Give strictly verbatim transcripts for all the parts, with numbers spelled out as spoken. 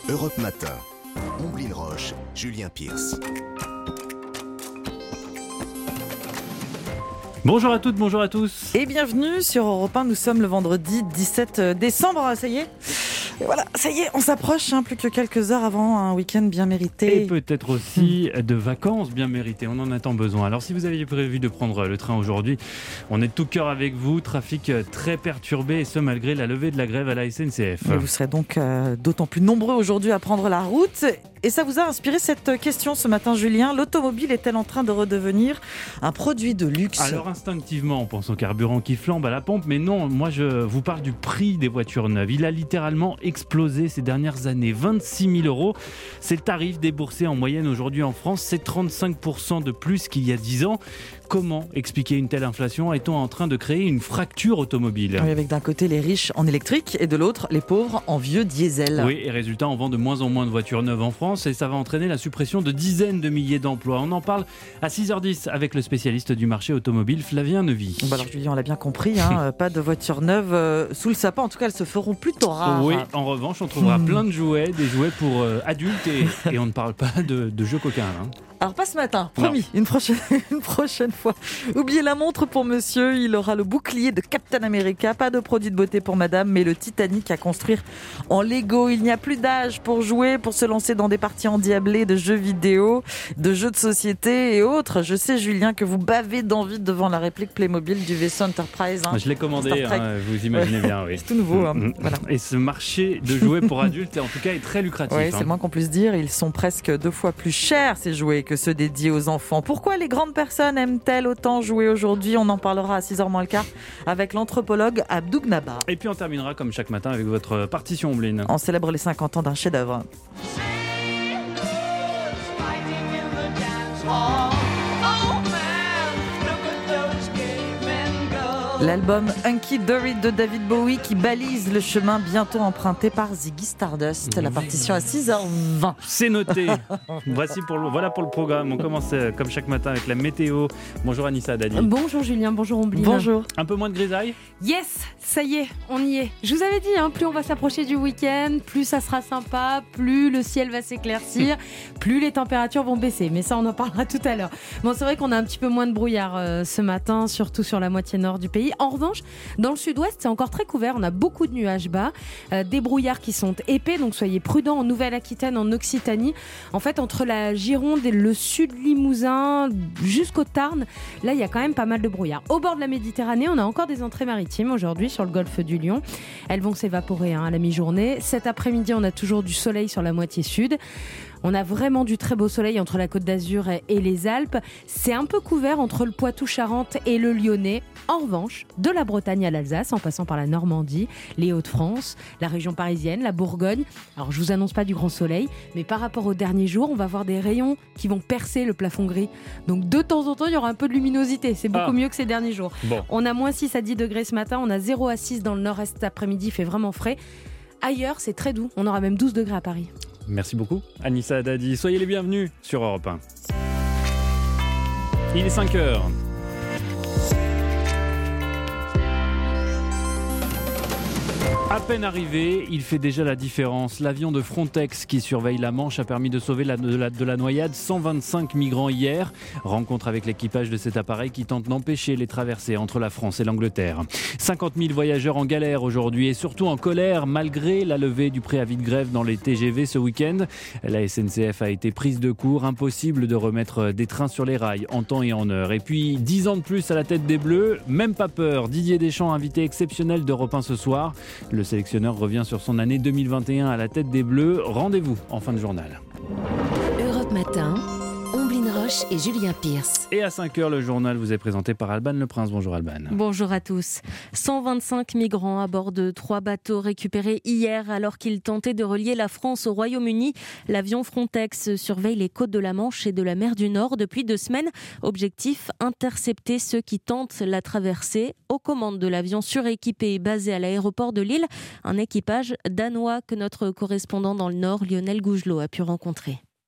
Europe Matin. Omblin Roche, Julien Pierce. Bonjour à toutes, bonjour à tous. Et bienvenue sur Europe un, nous sommes le vendredi dix-sept décembre, ça y est. Et voilà, ça y est, on s'approche, hein, plus que quelques heures avant un week-end bien mérité. Et peut-être aussi de vacances bien méritées, on en a tant besoin. Alors si vous aviez prévu de prendre le train aujourd'hui, on est de tout cœur avec vous, trafic très perturbé et ce malgré la levée de la grève à la S N C F. Et vous serez donc euh, d'autant plus nombreux aujourd'hui à prendre la route. Et ça vous a inspiré cette question ce matin, Julien. L'automobile est-elle en train de redevenir un produit de luxe ? Alors instinctivement, on pense au carburant qui flambe à la pompe, mais non, moi je vous parle du prix des voitures neuves. Il a littéralement explosé ces dernières années. vingt-six mille euros, c'est le tarif déboursé en moyenne aujourd'hui en France. C'est trente-cinq pour cent de plus qu'il y a dix ans. Comment expliquer une telle inflation ? Est-on en train de créer une fracture automobile ? Oui, avec d'un côté les riches en électrique et de l'autre les pauvres en vieux diesel. Oui, et résultat, on vend de moins en moins de voitures neuves en France et ça va entraîner la suppression de dizaines de milliers d'emplois. On en parle à six heures dix avec le spécialiste du marché automobile, Flavien Neuvy. Bon alors Julien, on l'a bien compris, hein, pas de voitures neuves euh, sous le sapin. En tout cas, elles se feront plutôt rares. Oui, en revanche, on trouvera mmh. plein de jouets, des jouets pour euh, adultes et, et on ne parle pas de, de jeux coquins. Hein. Alors pas ce matin, promis, une prochaine, une prochaine fois. Oubliez la montre pour monsieur, il aura le bouclier de Captain America. Pas de produit de beauté pour madame, mais le Titanic à construire en Lego. Il n'y a plus d'âge pour jouer, pour se lancer dans des parties endiablées de jeux vidéo, de jeux de société et autres. Je sais Julien que vous bavez d'envie devant la réplique Playmobil du vaisseau Enterprise. Hein, Je l'ai commandé, hein, vous imaginez ouais. bien. Oui. C'est tout nouveau. Hein, voilà. Et ce marché de jouets pour adultes, en tout cas, est très lucratif. Oui, hein. c'est le moins qu'on puisse dire. Ils sont presque deux fois plus chers, ces jouets, que ceux dédiés aux enfants. Pourquoi les grandes personnes aiment-elles autant jouer aujourd'hui ? On en parlera à six heures moins le quart avec l'anthropologue Abdou Gnaba. Et puis on terminera comme chaque matin avec votre partition Omblin. On célèbre les cinquante ans d'un chef-d'œuvre. L'album Hunky Dory de David Bowie qui balise le chemin bientôt emprunté par Ziggy Stardust. La partition à six heures vingt. C'est noté. Voici pour le, voilà pour le programme. On commence euh, comme chaque matin avec la météo. Bonjour Anissa Dadi. Bonjour Julien, bonjour Omblin. Bonjour. Un peu moins de grisaille ? Yes, ça y est, on y est. Je vous avais dit, hein, plus on va s'approcher du week-end, plus ça sera sympa, plus le ciel va s'éclaircir, plus les températures vont baisser. Mais ça, on en parlera tout à l'heure. Bon, c'est vrai qu'on a un petit peu moins de brouillard euh, ce matin, surtout sur la moitié nord du pays. En revanche, dans le sud-ouest, c'est encore très couvert. On a beaucoup de nuages bas, euh, des brouillards qui sont épais, donc soyez prudents en Nouvelle-Aquitaine, en Occitanie. En fait, entre la Gironde et le sud Limousin, jusqu'au Tarn, là, il y a quand même pas mal de brouillard. Au bord de la Méditerranée, on a encore des entrées maritimes aujourd'hui sur le golfe du Lion. Elles vont s'évaporer hein, à la mi-journée. Cet après-midi, on a toujours du soleil sur la moitié sud. On a vraiment du très beau soleil entre la Côte d'Azur et les Alpes. C'est un peu couvert entre le Poitou-Charentes et le Lyonnais. En revanche, de la Bretagne à l'Alsace, en passant par la Normandie, les Hauts-de-France, la région parisienne, la Bourgogne. Alors, je vous annonce pas du grand soleil, mais par rapport aux derniers jours, on va voir des rayons qui vont percer le plafond gris. Donc, de temps en temps, il y aura un peu de luminosité. C'est beaucoup ah. mieux que ces derniers jours. Bon. On a moins six à dix degrés ce matin. On a zéro à six dans le nord-est cet après-midi. Il fait vraiment frais. Ailleurs, c'est très doux. On aura même douze degrés à Paris. Merci beaucoup, Anissa Dadi. Soyez les bienvenus sur Europe un. Il est cinq heures. À peine arrivé, il fait déjà la différence. L'avion de Frontex qui surveille la Manche a permis de sauver la, de, la, de la noyade cent vingt-cinq migrants hier. Rencontre avec l'équipage de cet appareil qui tente d'empêcher les traversées entre la France et l'Angleterre. cinquante mille voyageurs en galère aujourd'hui et surtout en colère malgré la levée du préavis de grève dans les T G V ce week-end. La S N C F a été prise de court. Impossible de remettre des trains sur les rails en temps et en heure. Et puis dix ans de plus à la tête des Bleus, même pas peur. Didier Deschamps, invité exceptionnel d'Europe un ce soir. Le sélectionneur revient sur son année deux mille vingt et un à la tête des Bleus. Rendez-vous en fin de journal. Europe Matin, Omblin Roche et Julien Pierce. Et à cinq heures, le journal vous est présenté par Alban Le Prince. Bonjour Alban. Bonjour à tous. cent vingt-cinq migrants à bord de trois bateaux récupérés hier alors qu'ils tentaient de relier la France au Royaume-Uni. L'avion Frontex surveille les côtes de la Manche et de la mer du Nord depuis deux semaines. Objectif, intercepter ceux qui tentent la traversée. Aux commandes de l'avion suréquipé basé à l'aéroport de Lille, un équipage danois que notre correspondant dans le Nord, Lionel Gougelot, a pu rencontrer.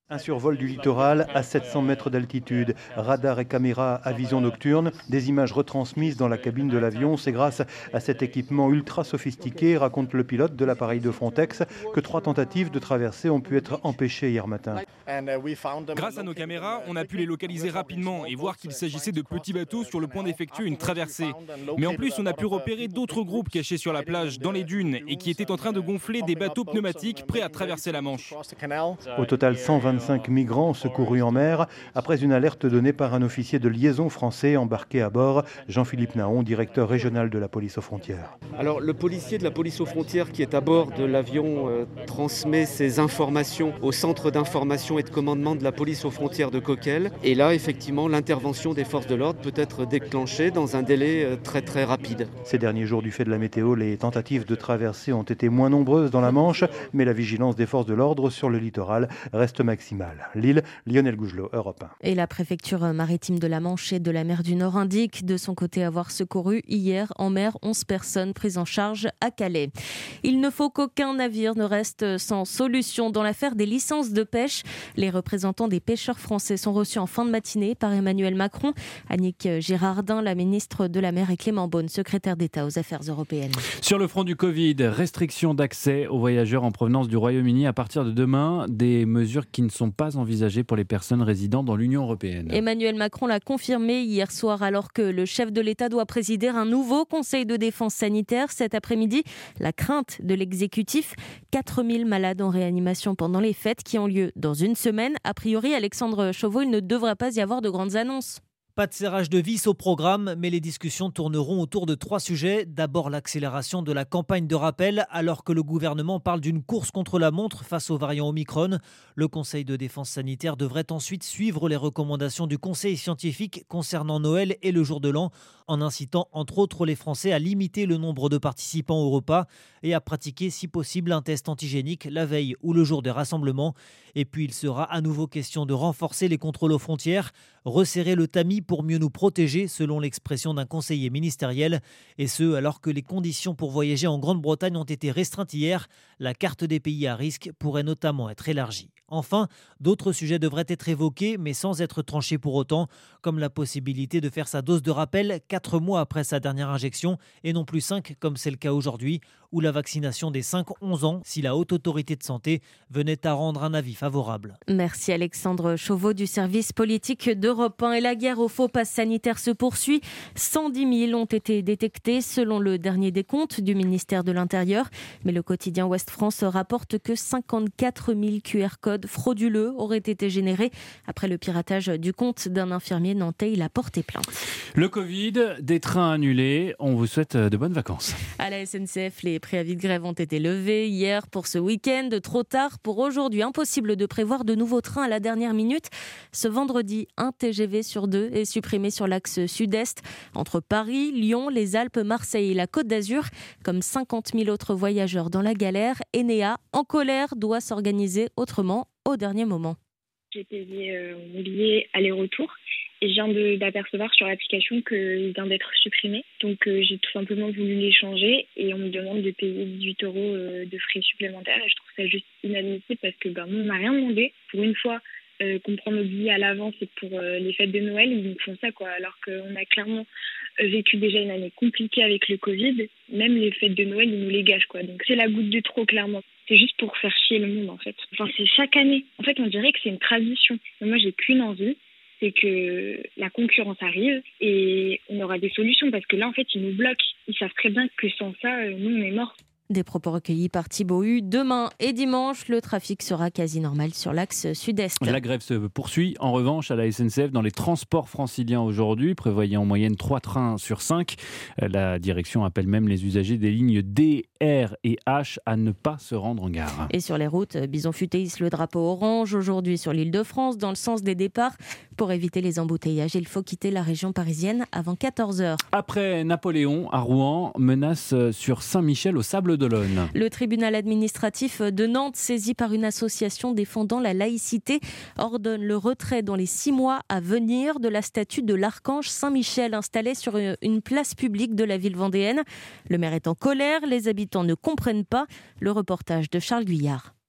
Un survol du littoral à sept cents mètres d'altitude, radar et caméra à vision nocturne, des images retransmises dans la cabine de l'avion. C'est grâce à cet équipement ultra sophistiqué, raconte le pilote de l'appareil de Frontex, que trois tentatives de traversée ont pu être empêchées hier matin. Grâce à nos caméras, on a pu les localiser rapidement et voir qu'il s'agissait de petits bateaux sur le point d'effectuer une traversée. Mais en plus, on a pu repérer d'autres groupes cachés sur la plage, dans les dunes, et qui étaient en train de gonfler des bateaux pneumatiques prêts à traverser la Manche. Au total, cent vingt-cinq migrants secourus en mer, après une alerte donnée par un officier de liaison français embarqué à bord, Jean-Philippe Naon, directeur régional de la police aux frontières. Alors, le policier de la police aux frontières qui est à bord de l'avion euh, transmet ses informations au centre d'information et de commandement de la police aux frontières de Coquelles. Et là, effectivement, l'intervention des forces de l'ordre peut être déclenchée dans un délai euh, très très rapide. Ces derniers jours, du fait de la météo, les tentatives de traversée ont été moins nombreuses dans la Manche, mais la vigilance des forces de l'ordre sur le littoral reste maximale. Lille, Lionel Gougelot, Europe un. Et la préfecture maritime de la Manche et de la mer du Nord indique de son côté avoir secouru hier en mer onze personnes prises en charge à Calais. Il ne faut qu'aucun navire ne reste sans solution dans l'affaire des licences de pêche. Les représentants des pêcheurs français sont reçus en fin de matinée par Emmanuel Macron, Annick Girardin, la ministre de la Mer, et Clément Beaune, secrétaire d'État aux Affaires européennes. Sur le front du Covid, restriction d'accès aux voyageurs en provenance du Royaume-Uni à partir de demain, des mesures qui ne sont pas envisagées pour les personnes résidant dans l'Union européenne. Emmanuel Macron l'a confirmé hier soir alors que le chef de l'État doit présider un nouveau conseil de défense sanitaire cet après-midi. La crainte de l'exécutif, quatre mille malades en réanimation pendant les fêtes qui ont lieu dans une semaine. A priori, Alexandre Chauveau, il ne devrait pas y avoir de grandes annonces. Pas de serrage de vis au programme, mais les discussions tourneront autour de trois sujets. D'abord, l'accélération de la campagne de rappel, alors que le gouvernement parle d'une course contre la montre face au variant Omicron. Le Conseil de défense sanitaire devrait ensuite suivre les recommandations du Conseil scientifique concernant Noël et le jour de l'an, en incitant entre autres les Français à limiter le nombre de participants au repas et à pratiquer si possible un test antigénique la veille ou le jour des rassemblements. Et puis il sera à nouveau question de renforcer les contrôles aux frontières, resserrer le tamis pour mieux nous protéger, selon l'expression d'un conseiller ministériel, et ce alors que les conditions pour voyager en Grande-Bretagne ont été restreintes hier. La carte des pays à risque pourrait notamment être élargie. Enfin, d'autres sujets devraient être évoqués, mais sans être tranchés pour autant, comme la possibilité de faire sa dose de rappel quatre mois après sa dernière injection, et non plus cinq comme c'est le cas aujourd'hui, ou la vaccination des cinq onze ans si la Haute Autorité de Santé venait à rendre un avis favorable. Merci Alexandre Chauveau du service politique d'Europe un. Et la guerre au faux pass sanitaire se poursuit. cent dix mille ont été détectés selon le dernier décompte du ministère de l'Intérieur. Mais le quotidien Ouest France rapporte que cinquante-quatre mille Q R codes frauduleux auraient été générés après le piratage du compte d'un infirmier nantais. Il a porté plainte. Le Covid, des trains annulés. On vous souhaite de bonnes vacances. À la S N C F, les préavis de grève ont été levés hier pour ce week-end. Trop tard pour aujourd'hui. Impossible de prévoir de nouveaux trains à la dernière minute. Ce vendredi, un T G V sur deux est supprimé sur l'axe sud-est entre Paris, Lyon, les Alpes, Marseille et la Côte d'Azur. Comme cinquante mille autres voyageurs dans la galère, Enea, en colère, doit s'organiser autrement au dernier moment. J'ai payé euh, mon billet aller-retour et je viens de, d'apercevoir sur l'application qu'il vient d'être supprimé. Donc euh, j'ai tout simplement voulu l'échanger et on me demande de payer dix-huit euros euh, de frais supplémentaires et je trouve ça juste inadmissible parce que ben, nous, on n'a rien demandé. Pour une fois euh, qu'on prend nos billets à l'avance et pour euh, les fêtes de Noël, ils nous font ça, quoi. Alors qu'on a clairement euh, vécu déjà une année compliquée avec le Covid. Même les fêtes de Noël, ils nous les gâchent, quoi. Donc c'est la goutte de trop, clairement. C'est juste pour faire chier le monde, en fait. Enfin, c'est chaque année. En fait, on dirait que c'est une tradition. Mais moi, j'ai qu'une envie, c'est que la concurrence arrive et on aura des solutions. Parce que là, en fait, ils nous bloquent. Ils savent très bien que sans ça, nous, on est morts. Des propos recueillis par Thibaut Hu. Demain et dimanche, le trafic sera quasi normal sur l'axe sud-est. La grève se poursuit. En revanche, à la S N C F, dans les transports franciliens aujourd'hui, prévoyant en moyenne trois trains sur cinq. La direction appelle même les usagers des lignes D, R et H à ne pas se rendre en gare. Et sur les routes, Bison Futé hisse le drapeau orange aujourd'hui sur l'île de France, dans le sens des départs. Pour éviter les embouteillages, il faut quitter la région parisienne avant quatorze heures. Après Napoléon, à Rouen, menace sur Saint-Michel au Sable d'Olonne. Le tribunal administratif de Nantes, saisi par une association défendant la laïcité, ordonne le retrait dans les six mois à venir de la statue de l'archange Saint-Michel installée sur une place publique de la ville vendéenne. Le maire est en colère, les habitants ne comprennent pas. Le reportage de Charles Guyard.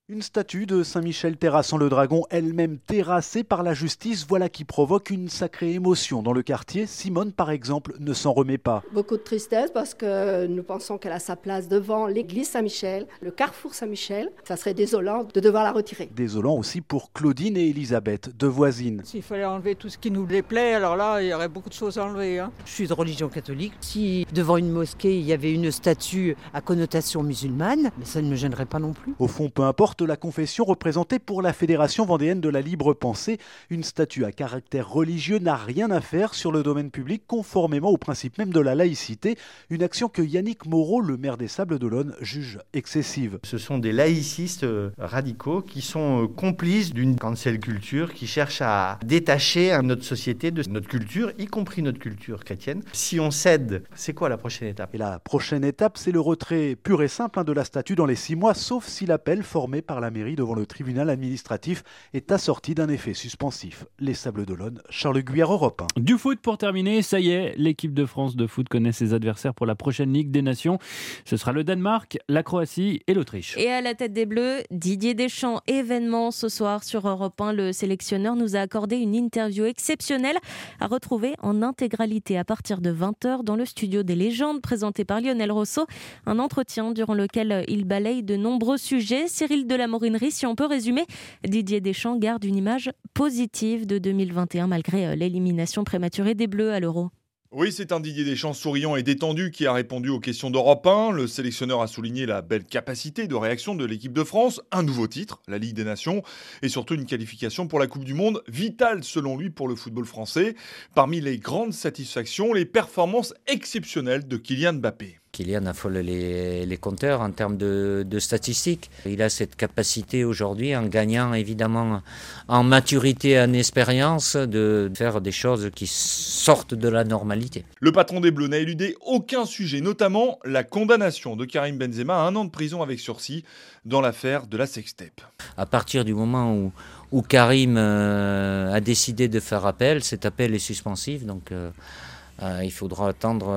Une statue de Saint-Michel terrassant le dragon, elle-même terrassée par la justice, voilà qui provoque une sacrée émotion dans le quartier. Simone, par exemple, ne s'en remet pas. Beaucoup de tristesse parce que nous pensons qu'elle a sa place devant l'église Saint-Michel, le carrefour Saint-Michel. Ça serait désolant de devoir la retirer. Désolant aussi pour Claudine et Elisabeth, deux voisines. S'il fallait enlever tout ce qui nous déplaît, alors là, il y aurait beaucoup de choses à enlever. Hein. Je suis de religion catholique. Si devant une mosquée, il y avait une statue à connotation musulmane, mais ça ne me gênerait pas non plus. Au fond, peu importe la confession représentée pour la Fédération vendéenne de la libre pensée. Une statue à caractère religieux n'a rien à faire sur le domaine public, conformément au principe même de la laïcité. Une action que Yannick Moreau, le maire des Sables d'Olonne, juge excessive. Ce sont des laïcistes radicaux qui sont complices d'une cancel culture qui cherche à détacher notre société de notre culture, y compris notre culture chrétienne. Si on cède, c'est quoi la prochaine étape ? Et la prochaine étape, c'est le retrait pur et simple hein, de la statue dans les six mois, sauf si l'appel formé par la mairie devant le tribunal administratif est assorti d'un effet suspensif. Les Sables d'Olonne, Charles Guyard, Europe un. Du foot pour terminer, ça y est, l'équipe de France de foot connaît ses adversaires pour la prochaine Ligue des Nations. Ce sera le Danemark, la Croatie et l'Autriche. Et à la tête des Bleus, Didier Deschamps. Événement ce soir sur Europe un. Le sélectionneur nous a accordé une interview exceptionnelle à retrouver en intégralité à partir de vingt heures dans le studio des légendes présenté par Lionel Rousseau. Un entretien durant lequel il balaye de nombreux sujets. Cyril de la Morinerie, si on peut résumer, Didier Deschamps garde une image positive de deux mille vingt et un malgré l'élimination prématurée des Bleus à l'Euro. Oui, c'est un Didier Deschamps souriant et détendu qui a répondu aux questions d'Europe un. Le sélectionneur a souligné la belle capacité de réaction de l'équipe de France, un nouveau titre, la Ligue des Nations, et surtout une qualification pour la Coupe du Monde, vitale selon lui pour le football français. Parmi les grandes satisfactions, les performances exceptionnelles de Kylian Mbappé. Kylian affole les, les compteurs en termes de, de statistiques. Il a cette capacité aujourd'hui, en gagnant évidemment en maturité, en expérience, de faire des choses qui sortent de la normalité. Le patron des Bleus n'a éludé aucun sujet, notamment la condamnation de Karim Benzema à un an de prison avec sursis dans l'affaire de la sextape. À partir du moment où, où Karim euh, a décidé de faire appel, cet appel est suspensif, donc... Euh, Euh, il faudra attendre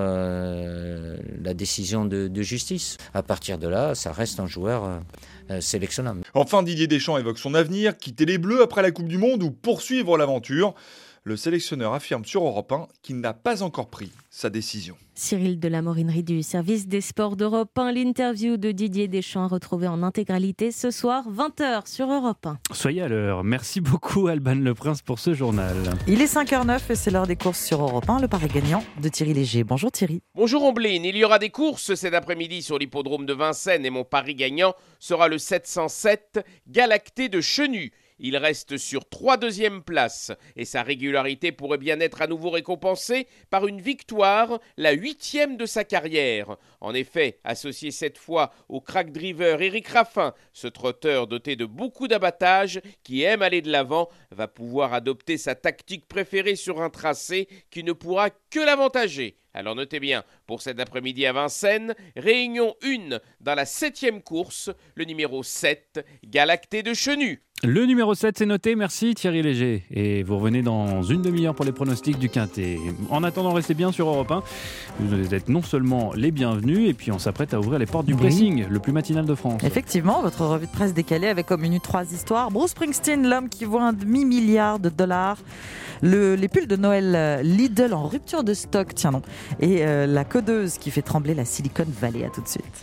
euh, la décision de, de justice. À partir de là, ça reste un joueur euh, sélectionnable. Enfin, Didier Deschamps évoque son avenir, quitter les Bleus après la Coupe du Monde ou poursuivre l'aventure. Le sélectionneur affirme sur Europe un qu'il n'a pas encore pris sa décision. Cyril de la Morinerie du service des sports d'Europe un. L'interview de Didier Deschamps retrouvée en intégralité ce soir, vingt heures sur Europe un. Soyez à l'heure. Merci beaucoup Alban Le Prince pour ce journal. Il est cinq heures neuf et c'est l'heure des courses sur Europe un. Le pari gagnant de Thierry Léger. Bonjour Thierry. Bonjour Ombline. Il y aura des courses cet après-midi sur l'hippodrome de Vincennes et mon pari gagnant sera le sept cent sept Galacté de Chenu. Il reste sur trois deuxièmes places et sa régularité pourrait bien être à nouveau récompensée par une victoire, la huitième de sa carrière. En effet, associé cette fois au crack driver Éric Raffin, ce trotteur doté de beaucoup d'abattage qui aime aller de l'avant va pouvoir adopter sa tactique préférée sur un tracé qui ne pourra que l'avantager. Alors notez bien, pour cet après-midi à Vincennes, réunion un dans la septième course, le numéro sept, Galacté de Chenu. Le numéro sept, c'est noté. Merci Thierry Léger. Et vous revenez dans une demi-heure pour les pronostics du Quintet. En attendant, restez bien sur Europe un. Vous êtes non seulement les bienvenus, et puis on s'apprête à ouvrir les portes du oui. pressing, le plus matinal de France. Effectivement, votre revue de presse décalée avec comme minute trois histoires. Bruce Springsteen, l'homme qui vaut un demi-milliard de dollars. Le, les pulls de Noël Lidl en rupture de stock, tiens non. Et euh, la codeuse qui fait trembler la Silicon Valley. À tout de suite.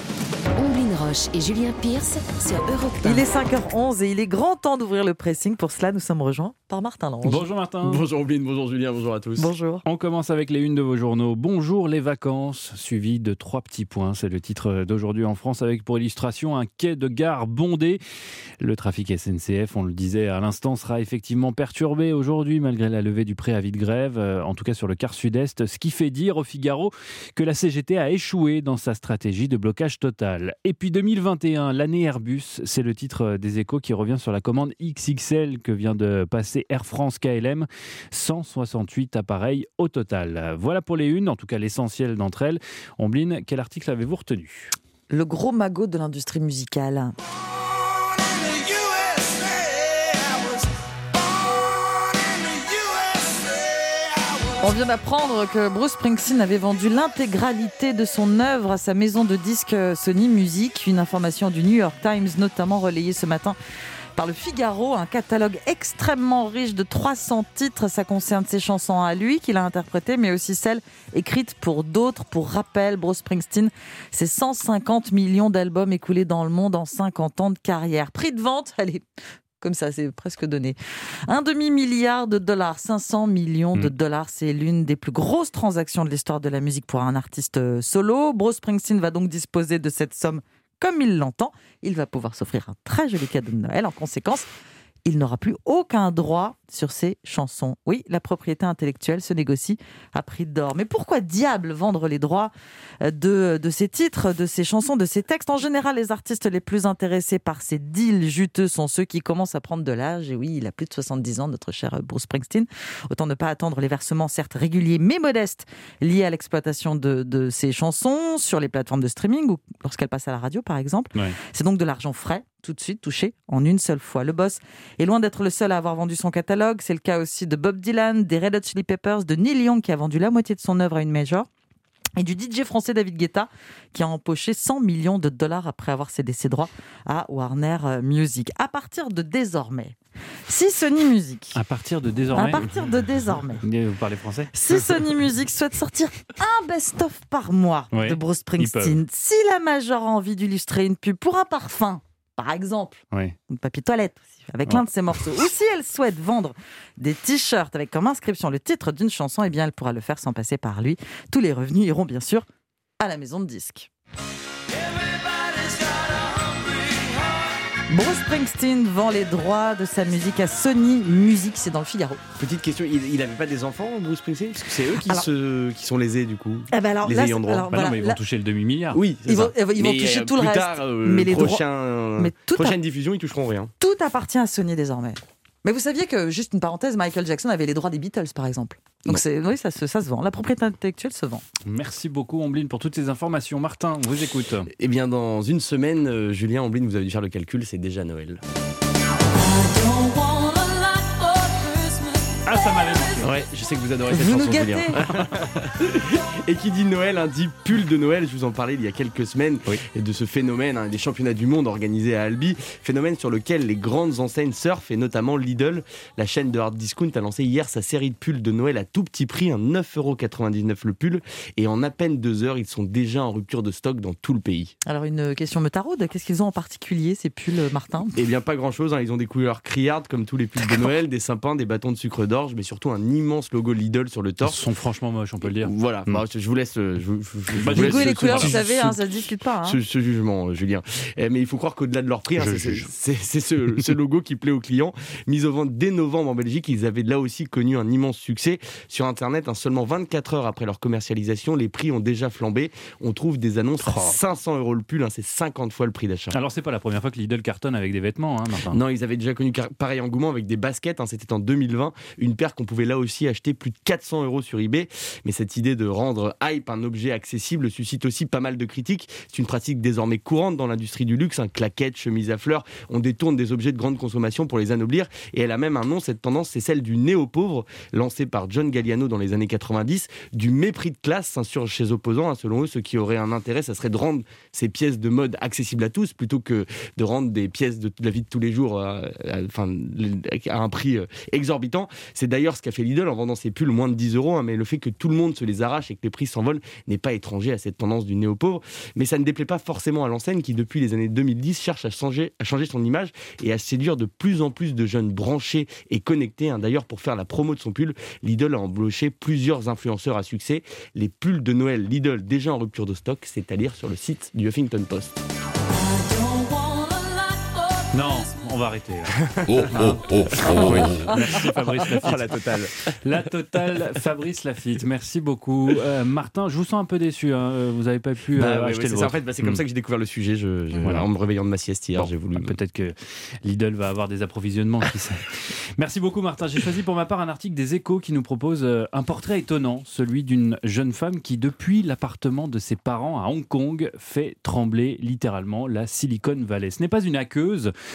Omblin Roche et Julien Pierce sur Europe un. Il est cinq heures onze et il est grand temps d'ouvrir le pressing. Pour cela, nous sommes rejoints par Martin Lange. Bonjour Martin. Bonjour Omblin, bonjour Julien, bonjour à tous. Bonjour. On commence avec les unes de vos journaux. Bonjour les vacances, suivi de trois petits points. C'est le titre d'aujourd'hui en France avec pour illustration un quai de gare bondé. Le trafic S N C F, on le disait à l'instant, sera effectivement perturbé aujourd'hui malgré la levée du préavis de grève, en tout cas sur le quart sud-est, ce qui fait dire au Figaro que la C G T a échoué dans sa stratégie de blocage total. Et puis deux mille vingt et un, l'année Airbus, c'est le titre des Échos qui revient sur la commande X X L que vient de passer Air France K L M, cent soixante-huit appareils au total. Voilà pour les unes, en tout cas l'essentiel d'entre elles. Ombline, quel article avez-vous retenu ? Le gros magot de l'industrie musicale. On On vient d'apprendre que Bruce Springsteen avait vendu l'intégralité de son œuvre à sa maison de disques Sony Music. Une information du New York Times, notamment relayée ce matin par le Figaro, un catalogue extrêmement riche de trois cents titres. Ça concerne ses chansons à lui qu'il a interprétées, mais aussi celles écrites pour d'autres. Pour rappel, Bruce Springsteen, c'est cent cinquante millions d'albums écoulés dans le monde en cinquante ans de carrière. Prix de vente, allez, comme ça, c'est presque donné. Un demi-milliard de dollars, cinq cents millions de dollars. C'est l'une des plus grosses transactions de l'histoire de la musique pour un artiste solo. Bruce Springsteen va donc disposer de cette somme comme il l'entend. Il va pouvoir s'offrir un très joli cadeau de Noël. En conséquence, il n'aura plus aucun droit sur ses chansons. Oui, la propriété intellectuelle se négocie à prix d'or. Mais pourquoi diable vendre les droits de, de ces titres, de ces chansons, de ces textes ? En général, les artistes les plus intéressés par ces deals juteux sont ceux qui commencent à prendre de l'âge. Et oui, il a plus de soixante-dix ans, notre cher Bruce Springsteen. Autant ne pas attendre les versements, certes réguliers, mais modestes, liés à l'exploitation de, de ces chansons sur les plateformes de streaming ou lorsqu'elles passent à la radio, par exemple. Ouais. C'est donc de l'argent frais, tout de suite touché en une seule fois. Le boss est loin d'être le seul à avoir vendu son catalogue. C'est le cas aussi de Bob Dylan, des Red Hot Chili Peppers, de Neil Young qui a vendu la moitié de son œuvre à une major, et du D J français David Guetta qui a empoché cent millions de dollars après avoir cédé ses droits à Warner Music. À partir de désormais, si Sony Music... À partir de désormais À partir de désormais... Vous parlez français ? Si Sony Music souhaite sortir un best-of par mois ouais, de Bruce Springsteen, si la major a envie d'illustrer une pub pour un parfum, par exemple, oui. une papier toilette aussi, avec ouais. l'un de ses morceaux, ou si elle souhaite vendre des t-shirts avec comme inscription le titre d'une chanson, eh bien elle pourra le faire sans passer par lui. Tous les revenus iront bien sûr à la maison de disques. Bruce Springsteen vend les droits de sa musique à Sony Music, c'est dans le Figaro. Petite question, il n'avait pas des enfants, Bruce Springsteen ? Parce que c'est eux qui, alors, se, qui sont lésés du coup, eh ben alors, les là, ayants droit. Bah voilà, non, mais ils vont là, toucher le demi-milliard. Oui, ils vont, ils vont mais toucher tout plus le reste. Tard, euh, mais les prochain, droits, mais tout prochaine a... diffusion, ils toucheront rien. Tout appartient à Sony désormais. Mais vous saviez que, juste une parenthèse, Michael Jackson avait les droits des Beatles, par exemple. Donc c'est, oui, ça se, ça se vend. La propriété intellectuelle se vend. Merci beaucoup, Ambline, pour toutes ces informations. Martin, on vous écoute. Eh bien, dans une semaine, euh, Julien, Ambline, vous avez dû faire le calcul, c'est déjà Noël. Ah, ça m'avait manqué. Ouais, je sais que vous adorez cette vous chanson, Julien. Et qui dit Noël, hein, dit pull de Noël. Je vous en parlais il y a quelques semaines oui. et de ce phénomène, hein, des championnats du monde organisés à Albi. Phénomène sur lequel les grandes enseignes surfent et notamment Lidl. La chaîne de hard discount a lancé hier sa série de pulls de Noël à tout petit prix, hein, neuf euros quatre-vingt-dix-neuf le pull. Et en à peine deux heures, ils sont déjà en rupture de stock dans tout le pays. Alors une question me taraude, qu'est-ce qu'ils ont en particulier ces pulls, Martin ? Eh bien pas grand-chose, hein. Ils ont des couleurs criardes comme tous les pulls de Noël, des sapins, des bâtons de sucre d'orge, mais surtout un immense logo Lidl sur le torse. Ils sont franchement moches, on peut le dire. Voilà, mmh. bah, je vous laisse. Je, je, je, bah, vous laisse et les couleurs, ce, vous savez, ce, hein, ça ne se discute pas. Hein. Ce, ce jugement, Julien. Eh, mais il faut croire qu'au-delà de leur prix, hein, c'est, c'est, c'est, c'est ce, ce logo qui plaît aux clients. Mis au vent dès novembre en Belgique, ils avaient là aussi connu un immense succès. Sur Internet, hein, seulement vingt-quatre heures après leur commercialisation, les prix ont déjà flambé. On trouve des annonces à cinq cents euros le pull, hein, c'est cinquante fois le prix d'achat. Alors, c'est pas la première fois que Lidl cartonne avec des vêtements, hein, Martin. Non, ils avaient déjà connu pareil engouement avec des baskets. Hein, c'était en deux mille vingt. Une paire qu'on pouvait là aussi acheter plus de quatre cents euros sur eBay. Mais cette idée de rendre hype un objet accessible suscite aussi pas mal de critiques. C'est une pratique désormais courante dans l'industrie du luxe. Un claquette, chemise à fleurs. On détourne des objets de grande consommation pour les anoblir. Et elle a même un nom, cette tendance, c'est celle du néo-pauvre, lancée par John Galliano dans les années quatre-vingt-dix. Du mépris de classe s'insurge chez opposants. Hein, selon eux, ce qui aurait un intérêt, ça serait de rendre ces pièces de mode accessibles à tous, plutôt que de rendre des pièces de la vie de tous les jours à, à, enfin, à un prix exorbitant. C'est d'ailleurs ce qu'a fait Lidl en vendant ses pulls moins de dix euros, hein, mais le fait que tout le monde se les arrache et que les prix s'envolent n'est pas étranger à cette tendance du néo-pauvre. Mais ça ne déplaît pas forcément à l'enseigne qui, depuis les années deux mille dix, cherche à changer, à changer son image et à séduire de plus en plus de jeunes branchés et connectés. Hein. D'ailleurs, pour faire la promo de son pull, Lidl a embauché plusieurs influenceurs à succès. Les pulls de Noël Lidl déjà en rupture de stock, c'est à lire sur le site du Huffington Post. Non, on va arrêter. Oh, oh, oh, oh. Merci Fabrice Lafitte. Oh, la totale. La totale, Fabrice Lafitte. Merci beaucoup. Euh, Martin, je vous sens un peu déçu. Hein. Vous n'avez pas pu euh, bah, acheter ouais, le c'est, ça, en fait, bah, c'est comme mmh. ça que j'ai découvert le sujet. Je, je, voilà. En me réveillant de ma sieste hier, bon, j'ai voulu. Bah, peut-être que Lidl va avoir des approvisionnements. Qui sait. Merci beaucoup, Martin. J'ai choisi pour ma part un article des Échos qui nous propose un portrait étonnant, celui d'une jeune femme qui, depuis l'appartement de ses parents à Hong Kong, fait trembler littéralement la Silicon Valley. Ce n'est pas une hackeuse ou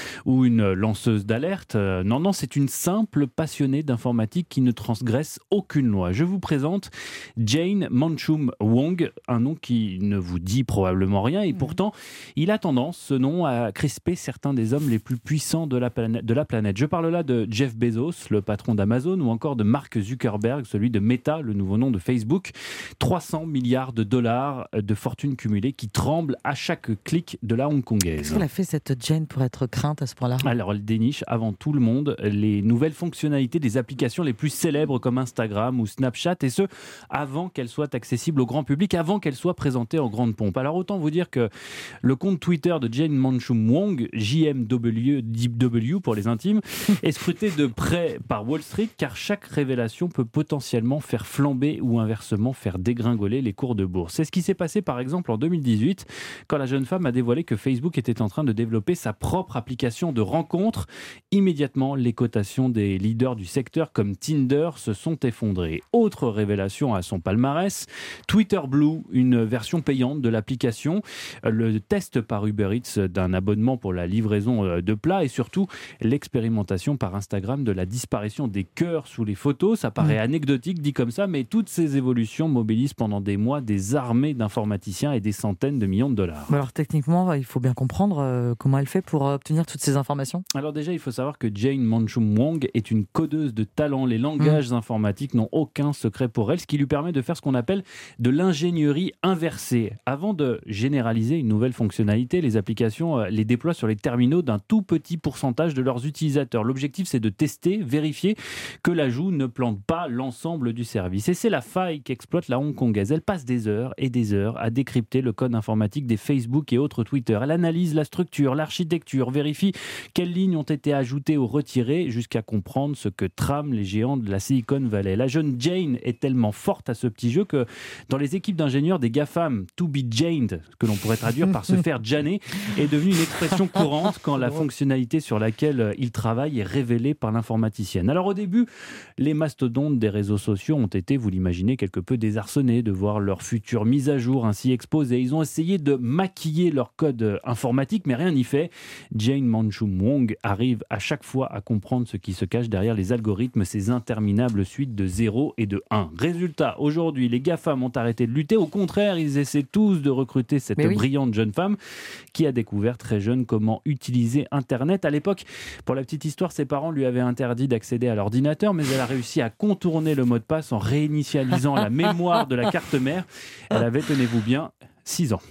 une lanceuse d'alerte. Euh, non, non, c'est une simple passionnée d'informatique qui ne transgresse aucune loi. Je vous présente Jane Manchum Wong, un nom qui ne vous dit probablement rien et pourtant il a tendance, ce nom, à crisper certains des hommes les plus puissants de la planète. De la planète. Je parle là de Jeff Bezos, le patron d'Amazon, ou encore de Mark Zuckerberg, celui de Meta, le nouveau nom de Facebook. trois cents milliards de dollars de fortune cumulée qui tremblent à chaque clic de la hongkongaise. Qu'est-ce qu'elle a fait cette Jane pour être crainte à ce point-là ? Alors elle déniche avant tout le monde les nouvelles fonctionnalités des applications les plus célèbres comme Instagram ou Snapchat, et ce, avant qu'elles soient accessibles au grand public, avant qu'elles soient présentées en grande pompe. Alors autant vous dire que le compte Twitter de Jane Manchum Wong, J M W pour les intimes, est scruté de près par Wall Street, car chaque révélation peut potentiellement faire flamber ou inversement faire dégringoler les cours de bourse. C'est ce qui s'est passé par exemple en deux mille dix-huit, quand la jeune femme a dévoilé que Facebook était en train de développer sa propre application de rencontres. Immédiatement, les cotations des leaders du secteur comme Tinder se sont effondrées. Autre révélation à son palmarès, Twitter Blue, une version payante de l'application, le test par Uber Eats d'un abonnement pour la livraison de plats et surtout l'expérimentation par Instagram de la disparition des cœurs sous les photos. Ça paraît anecdotique dit comme ça, mais toutes ces évolutions mobilisent pendant des mois des armées d'informaticiens et des centaines de millions de dollars. Alors techniquement, il faut bien comprendre euh, comment elle fait pour obtenir toutes ces informations. Alors déjà, il faut savoir que Jane Manchum Wong est une codeuse de talent. Les langages mmh. informatiques n'ont aucun secret pour elle, ce qui lui permet de faire ce qu'on appelle de l'ingénierie inversée. Avant de généraliser une nouvelle fonctionnalité, les applications euh, les déploient sur les terminaux d'un tout petit pourcentage de leurs utilisateurs. L'objectif, c'est de tester, vérifier que l'ajout ne plante pas l'ensemble du service. Et c'est la faille qu'exploite la hongkongaise. Elle passe des heures et des heures à décrypter le code informatique des Facebook et autres Twitter. Elle analyse la structure, l'architecture, vérifie quelles lignes ont été ajoutées ou retirées, jusqu'à comprendre ce que trament les géants de la Silicon Valley. La jeune Jane est tellement forte à ce petit jeu que dans les équipes d'ingénieurs des GAFAM, to be janed, que l'on pourrait traduire par se faire janner, est devenue une expression courante quand la fonctionnalité sur laquelle il travaille est révélée par l'informaticienne. Alors au début, les mastodontes des réseaux sociaux ont été, vous l'imaginez, quelque peu désarçonnés de voir leur future mise à jour ainsi exposée. Ils ont essayé de maquiller leur code informatique, mais rien n'y fait. Jane Manchum Wong arrive à chaque fois à comprendre ce qui se cache derrière les algorithmes, ces interminables suites de zéro et de un. Résultat, aujourd'hui, les GAFAM ont arrêté de lutter. Au contraire, ils essaient tous de recruter cette oui. brillante jeune femme qui a découvert très jeune comment utiliser Internet. À l'époque, pour la petite histoire, ses parents lui avaient interdit d'accéder à l'ordinateur, mais elle a réussi à contourner le mot de passe en réinitialisant la mémoire de la carte mère. Elle avait, tenez-vous bien, six ans.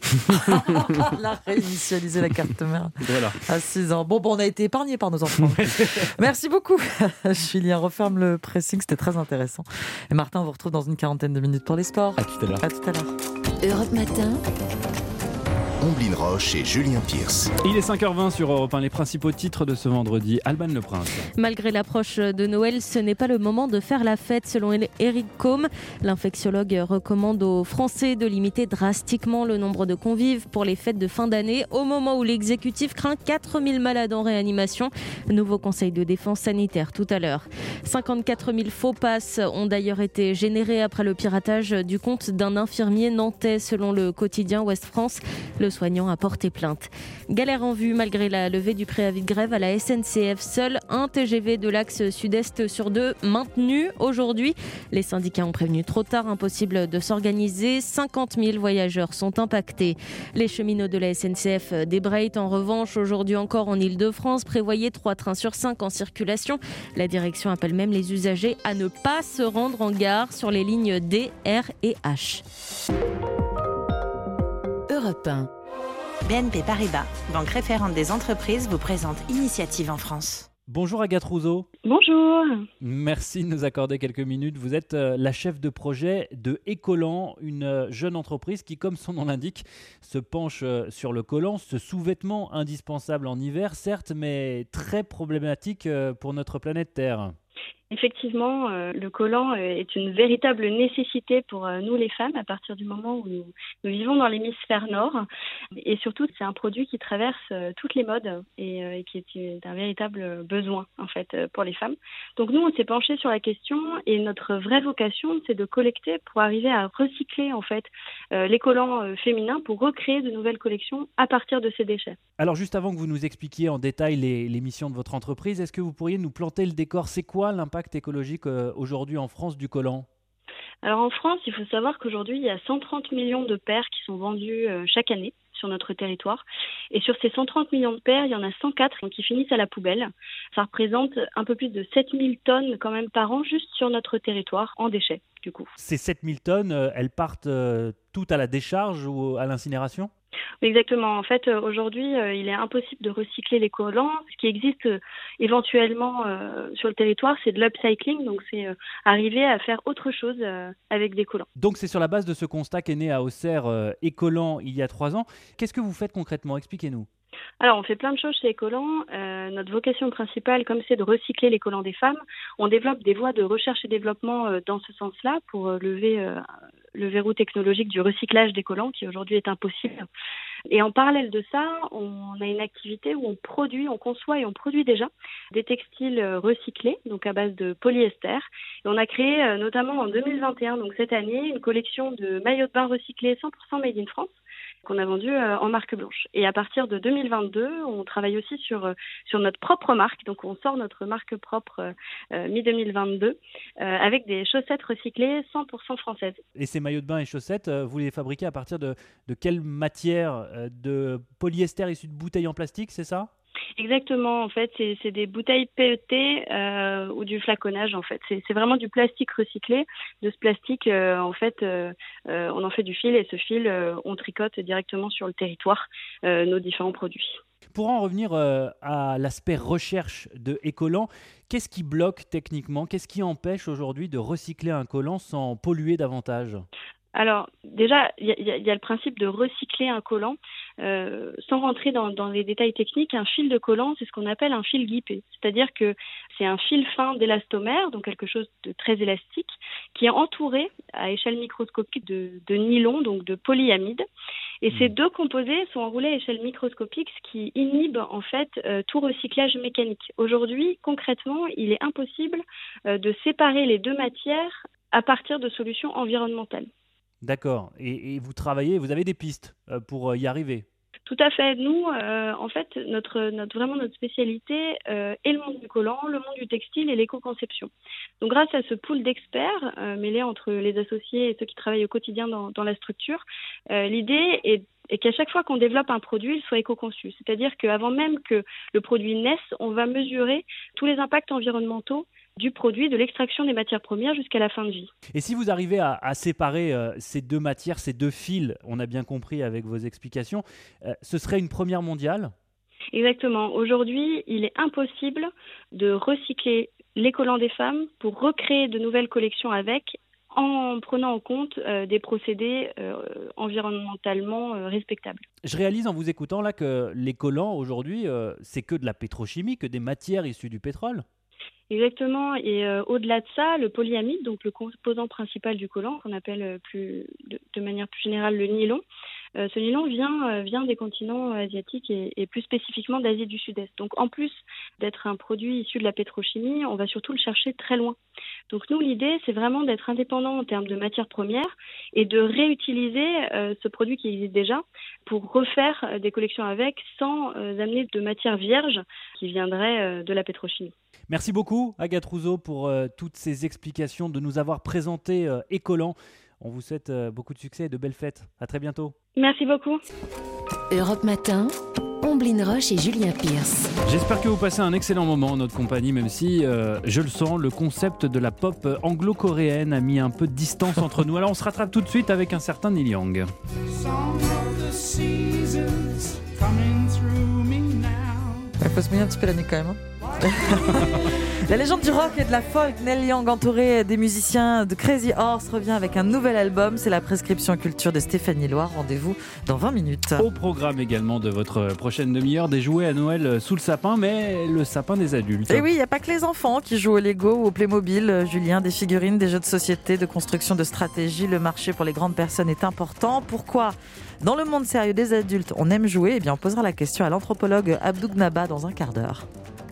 Elle a réinitialisé la carte mère. Voilà. À six ans. Bon, bon, on a été épargnés par nos enfants. Merci beaucoup. Julien, referme le pressing, c'était très intéressant. Et Martin, on vous retrouve dans une quarantaine de minutes pour les sports. À tout à l'heure. À tout à l'heure. Europe Matin. Omblin Roche et Julien Pierce. Il est cinq heures vingt sur Europe un. Les principaux titres de ce vendredi. Alban Le Prince. Malgré l'approche de Noël, ce n'est pas le moment de faire la fête, selon Eric Combe. L'infectiologue recommande aux Français de limiter drastiquement le nombre de convives pour les fêtes de fin d'année, au moment où l'exécutif craint quatre mille malades en réanimation. Nouveau conseil de défense sanitaire tout à l'heure. cinquante-quatre mille faux passes ont d'ailleurs été générés après le piratage du compte d'un infirmier nantais, selon le quotidien Ouest France. Le soignant a porté plainte. Galère en vue malgré la levée du préavis de grève à la S N C F. Seul un T G V de l'axe sud-est sur deux maintenu aujourd'hui. Les syndicats ont prévenu trop tard, impossible de s'organiser. cinquante mille voyageurs sont impactés. Les cheminots de la S N C F débrayent en revanche aujourd'hui encore en Ile-de-France. Prévoyez trois trains sur cinq en circulation. La direction appelle même les usagers à ne pas se rendre en gare sur les lignes D, R et H. Europe un. B N P Paribas, banque référente des entreprises, vous présente Initiative en France. Bonjour Agathe Rousseau. Bonjour. Merci de nous accorder quelques minutes. Vous êtes la chef de projet de Écollant, une jeune entreprise qui, comme son nom l'indique, se penche sur le collant, ce sous-vêtement indispensable en hiver, certes, mais très problématique pour notre planète Terre. Effectivement, euh, le collant euh, est une véritable nécessité pour euh, nous les femmes à partir du moment où nous, nous vivons dans l'hémisphère nord. Et surtout, c'est un produit qui traverse euh, toutes les modes et, euh, et qui est un véritable besoin en fait euh, pour les femmes. Donc nous, on s'est penché sur la question et notre vraie vocation, c'est de collecter pour arriver à recycler en fait euh, les collants euh, féminins pour recréer de nouvelles collections à partir de ces déchets. Alors juste avant que vous nous expliquiez en détail les, les missions de votre entreprise, est-ce que vous pourriez nous planter le décor ? C'est quoi l'impact écologique euh, aujourd'hui en France du collant ? Alors en France, il faut savoir qu'aujourd'hui, il y a cent trente millions de paires qui sont vendues euh, chaque année sur notre territoire. Et sur ces cent trente millions de paires, il y en a cent quatre qui finissent à la poubelle. Ça représente un peu plus de sept mille tonnes quand même par an juste sur notre territoire en déchets du coup. Ces sept mille tonnes, euh, elles partent euh, toutes à la décharge ou à l'incinération ? Exactement. En fait, euh, aujourd'hui, euh, il est impossible de recycler les collants. Ce qui existe euh, éventuellement euh, sur le territoire, c'est de l'upcycling. Donc, c'est euh, arriver à faire autre chose euh, avec des collants. Donc, c'est sur la base de ce constat qu'est né à Auxerre euh, Ecollant il y a trois ans. Qu'est-ce que vous faites concrètement ? Expliquez-nous. Alors, on fait plein de choses chez Ecollant. Euh, notre vocation principale, comme c'est de recycler les collants des femmes, on développe des voies de recherche et développement euh, dans ce sens-là pour euh, lever euh, le verrou technologique du recyclage des collants qui aujourd'hui est impossible. Et en parallèle de ça, on a une activité où on produit, on conçoit et on produit déjà des textiles recyclés, donc à base de polyester. Et on a créé euh, notamment en deux mille vingt et un, donc cette année, une collection de maillots de bain recyclés cent pour cent made in France, qu'on a vendu euh, en marque blanche. Et à partir de deux mille vingt-deux, on travaille aussi sur, euh, sur notre propre marque. Donc, on sort notre marque propre euh, mi deux mille vingt-deux euh, avec des chaussettes recyclées cent pour cent françaises. Et ces maillots de bain et chaussettes, euh, vous les fabriquez à partir de, de quelle matière ? euh, De polyester issu de bouteilles en plastique, c'est ça ? Exactement, en fait, c'est, c'est des bouteilles P E T euh, ou du flaconnage, en fait. C'est, c'est vraiment du plastique recyclé. De ce plastique, euh, en fait, euh, euh, on en fait du fil et ce fil, euh, on tricote directement sur le territoire euh, nos différents produits. Pour en revenir euh, à l'aspect recherche de Ecollant, qu'est-ce qui bloque techniquement ? Qu'est-ce qui empêche aujourd'hui de recycler un collant sans polluer davantage ? Alors, déjà, il y, y, y a le principe de recycler un collant. Euh, sans rentrer dans, dans les détails techniques, un fil de collant, c'est ce qu'on appelle un fil guipé. C'est-à-dire que c'est un fil fin d'élastomère, donc quelque chose de très élastique, qui est entouré à échelle microscopique de, de nylon, donc de polyamide. Et ces deux composés sont enroulés à échelle microscopique, ce qui inhibe en fait euh, tout recyclage mécanique. Aujourd'hui, concrètement, il est impossible euh, de séparer les deux matières à partir de solutions environnementales. D'accord. Et, et vous travaillez, vous avez des pistes euh, pour y arriver ? Tout à fait. Nous, euh, en fait, notre, notre, vraiment notre spécialité euh, est le monde du collant, le monde du textile et l'éco-conception. Donc, grâce à ce pool d'experts euh, mêlés entre les associés et ceux qui travaillent au quotidien dans, dans la structure, euh, l'idée est et qu'à chaque fois qu'on développe un produit, il soit éco-conçu. C'est-à-dire qu'avant même que le produit naisse, on va mesurer tous les impacts environnementaux du produit, de l'extraction des matières premières jusqu'à la fin de vie. Et si vous arrivez à, à séparer euh, ces deux matières, ces deux fils, on a bien compris avec vos explications, euh, ce serait une première mondiale ? Exactement. Aujourd'hui, il est impossible de recycler les collants des femmes pour recréer de nouvelles collections avec, en prenant en compte euh, des procédés euh, environnementalement euh, respectables. Je réalise en vous écoutant là que les collants aujourd'hui, euh, c'est que de la pétrochimie, que des matières issues du pétrole. Exactement, et euh, au-delà de ça, le polyamide, donc le composant principal du collant, qu'on appelle euh, plus, de, de manière plus générale le nylon, euh, ce nylon vient, euh, vient des continents asiatiques et, et plus spécifiquement d'Asie du Sud-Est. Donc en plus d'être un produit issu de la pétrochimie, on va surtout le chercher très loin. Donc nous, l'idée, c'est vraiment d'être indépendant en termes de matières premières et de réutiliser euh, ce produit qui existe déjà pour refaire euh, des collections avec sans euh, amener de matières vierges qui viendraient euh, de la pétrochimie. Merci beaucoup Agathe Rouzot pour euh, toutes ces explications, de nous avoir présenté euh, Ecollant. On vous souhaite euh, beaucoup de succès et de belles fêtes. À très bientôt. Merci beaucoup. Europe Matin, Omblin Roche et Julien Pierce. J'espère que vous passez un excellent moment en notre compagnie, même si, euh, je le sens, le concept de la pop anglo-coréenne a mis un peu de distance entre nous. Alors on se rattrape tout de suite avec un certain Neil Young. Il faut se mouiller un petit peu la nuque quand même. Hein. La légende du rock et de la folk, Neil Young, entouré des musiciens de Crazy Horse, revient avec un nouvel album. C'est la prescription culture de Stéphanie Loire. Rendez-vous dans vingt minutes. Au programme également de votre prochaine demi-heure, des jouets à Noël sous le sapin, mais le sapin des adultes. Et oui, il n'y a pas que les enfants qui jouent au Lego ou au Playmobil. Julien, des figurines, des jeux de société, de construction, de stratégie. Le marché pour les grandes personnes est important. Pourquoi ? Dans le monde sérieux des adultes, on aime jouer. Eh bien, on posera la question à l'anthropologue Abdou Gnaba dans un quart d'heure.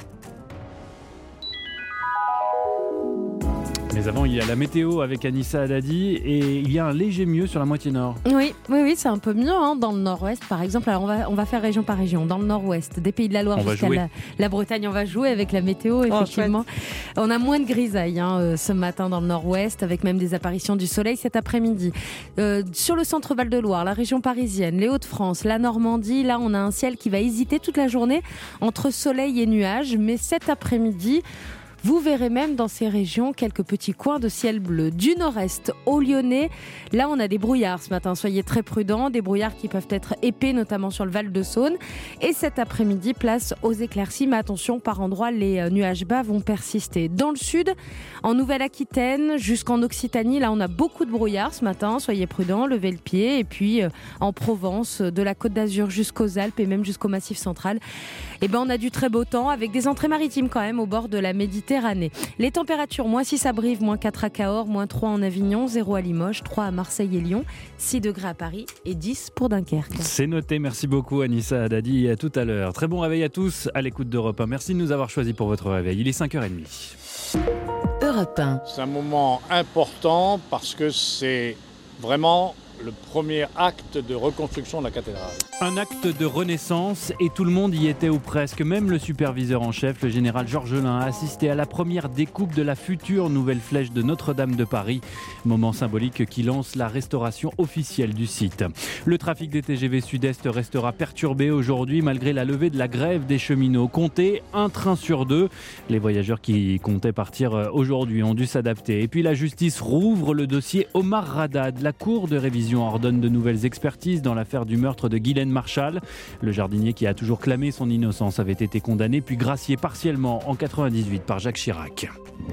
Mais avant, il y a la météo avec Anissa Haddadi et il y a un léger mieux sur la moitié nord. Oui, oui, oui, c'est un peu mieux hein, dans le nord-ouest, par exemple. Alors, on va, on va faire région par région. Dans le nord-ouest, des Pays de la Loire on jusqu'à la, la Bretagne, on va jouer avec la météo, effectivement. Oh, on a moins de grisaille hein, ce matin dans le nord-ouest, avec même des apparitions du soleil cet après-midi. Euh, sur le centre Val-de-Loire, la région parisienne, les Hauts-de-France, la Normandie, là, on a un ciel qui va hésiter toute la journée entre soleil et nuages. Mais cet après-midi, vous verrez même dans ces régions quelques petits coins de ciel bleu. Du nord-est au Lyonnais, là on a des brouillards ce matin, soyez très prudents, des brouillards qui peuvent être épais notamment sur le Val-de-Saône. Et cet après-midi, place aux éclaircies, mais attention, par endroits les nuages bas vont persister. Dans le sud, en Nouvelle-Aquitaine, jusqu'en Occitanie, là on a beaucoup de brouillards ce matin, soyez prudents, levez le pied. Et puis en Provence, de la Côte d'Azur jusqu'aux Alpes et même jusqu'au Massif central, eh ben, on a du très beau temps avec des entrées maritimes quand même au bord de la Méditerranée. Les températures, moins six à Brive, moins quatre à Cahors, moins trois en Avignon, zéro à Limoges, trois à Marseille et Lyon, six degrés à Paris et dix pour Dunkerque. C'est noté, merci beaucoup Anissa Haddadi et à tout à l'heure. Très bon réveil à tous à l'écoute d'Europe un. Merci de nous avoir choisis pour votre réveil. Il est cinq heures trente. Europe un. C'est un moment important parce que c'est vraiment le premier acte de reconstruction de la cathédrale. Un acte de renaissance et tout le monde y était ou presque. Même le superviseur en chef, le général Georges Lain, a assisté à la première découpe de la future nouvelle flèche de Notre-Dame de Paris. Moment symbolique qui lance la restauration officielle du site. Le trafic des T G V Sud-Est restera perturbé aujourd'hui malgré la levée de la grève des cheminots. Comptez un train sur deux. Les voyageurs qui comptaient partir aujourd'hui ont dû s'adapter. Et puis la justice rouvre le dossier Omar Radad. La cour de révision ordonne de nouvelles expertises dans l'affaire du meurtre de Ghislaine Marchal. Le jardinier qui a toujours clamé son innocence avait été condamné puis gracié partiellement en quatre-vingt-dix-huit par Jacques Chirac.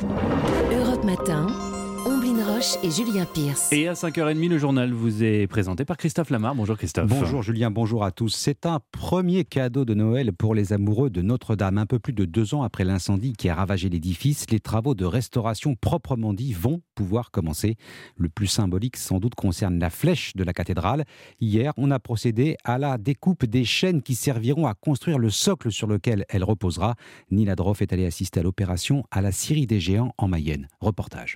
Europe Matin, Omblin Roche et Julien Pierce. Et à cinq heures trente, le journal vous est présenté par Christophe Lamar. Bonjour Christophe. Bonjour Julien, bonjour à tous. C'est un premier cadeau de Noël pour les amoureux de Notre-Dame. Un peu plus de deux ans après l'incendie qui a ravagé l'édifice, les travaux de restauration proprement dit vont pouvoir commencer. Le plus symbolique sans doute concerne la flèche de la cathédrale. Hier, on a procédé à la découpe des chaînes qui serviront à construire le socle sur lequel elle reposera. Nina Droff est allée assister à l'opération à la Scierie des Géants en Mayenne. Reportage.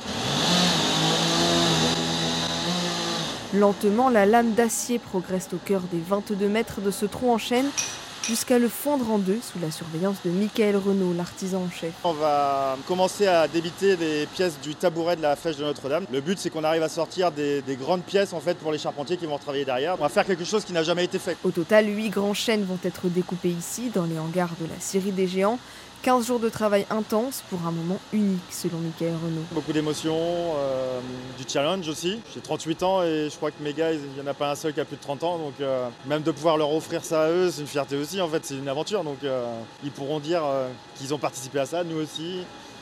Lentement, la lame d'acier progresse au cœur des vingt-deux mètres de ce tronc en chêne jusqu'à le fondre en deux sous la surveillance de Michael Renaud, l'artisan en chef. On va commencer à débiter les pièces du tabouret de la flèche de Notre-Dame. Le but, c'est qu'on arrive à sortir des, des grandes pièces en fait, pour les charpentiers qui vont travailler derrière. On va faire quelque chose qui n'a jamais été fait. Au total, huit grands chênes vont être découpés ici, dans les hangars de la Scierie des Géants. quinze jours de travail intense pour un moment unique, selon Michael Renaud. Beaucoup d'émotions, euh, du challenge aussi. J'ai trente-huit ans et je crois que mes gars, il n'y en a pas un seul qui a plus de trente ans. Donc euh, même de pouvoir leur offrir ça à eux, c'est une fierté aussi. En fait, c'est une aventure. Donc euh, ils pourront dire euh, qu'ils ont participé à ça, nous aussi.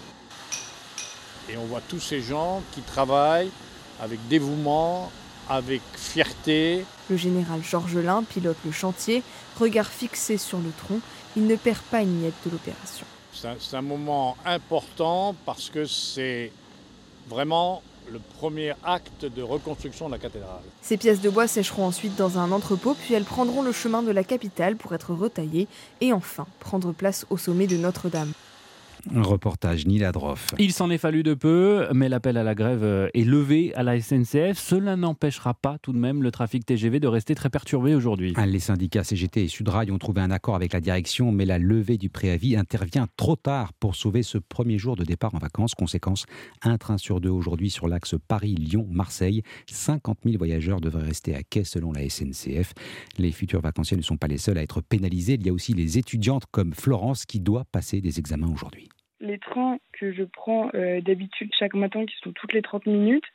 Et on voit tous ces gens qui travaillent avec dévouement, avec fierté. Le général Georges Lain pilote le chantier, regard fixé sur le tronc. Il ne perd pas une miette de l'opération. C'est un, c'est un moment important parce que c'est vraiment le premier acte de reconstruction de la cathédrale. Ces pièces de bois sécheront ensuite dans un entrepôt, puis elles prendront le chemin de la capitale pour être retaillées et enfin prendre place au sommet de Notre-Dame. Un reportage Nina Droff. Il s'en est fallu de peu, mais l'appel à la grève est levé à la S N C F. Cela n'empêchera pas tout de même le trafic T G V de rester très perturbé aujourd'hui. Les syndicats C G T et Sudrail ont trouvé un accord avec la direction, mais la levée du préavis intervient trop tard pour sauver ce premier jour de départ en vacances. Conséquence, un train sur deux aujourd'hui sur l'axe Paris-Lyon-Marseille. cinquante mille voyageurs devraient rester à quai selon la S N C F. Les futurs vacanciers ne sont pas les seuls à être pénalisés. Il y a aussi les étudiantes comme Florence qui doit passer des examens aujourd'hui. Les trains que je prends euh, d'habitude chaque matin, qui sont toutes les trente minutes,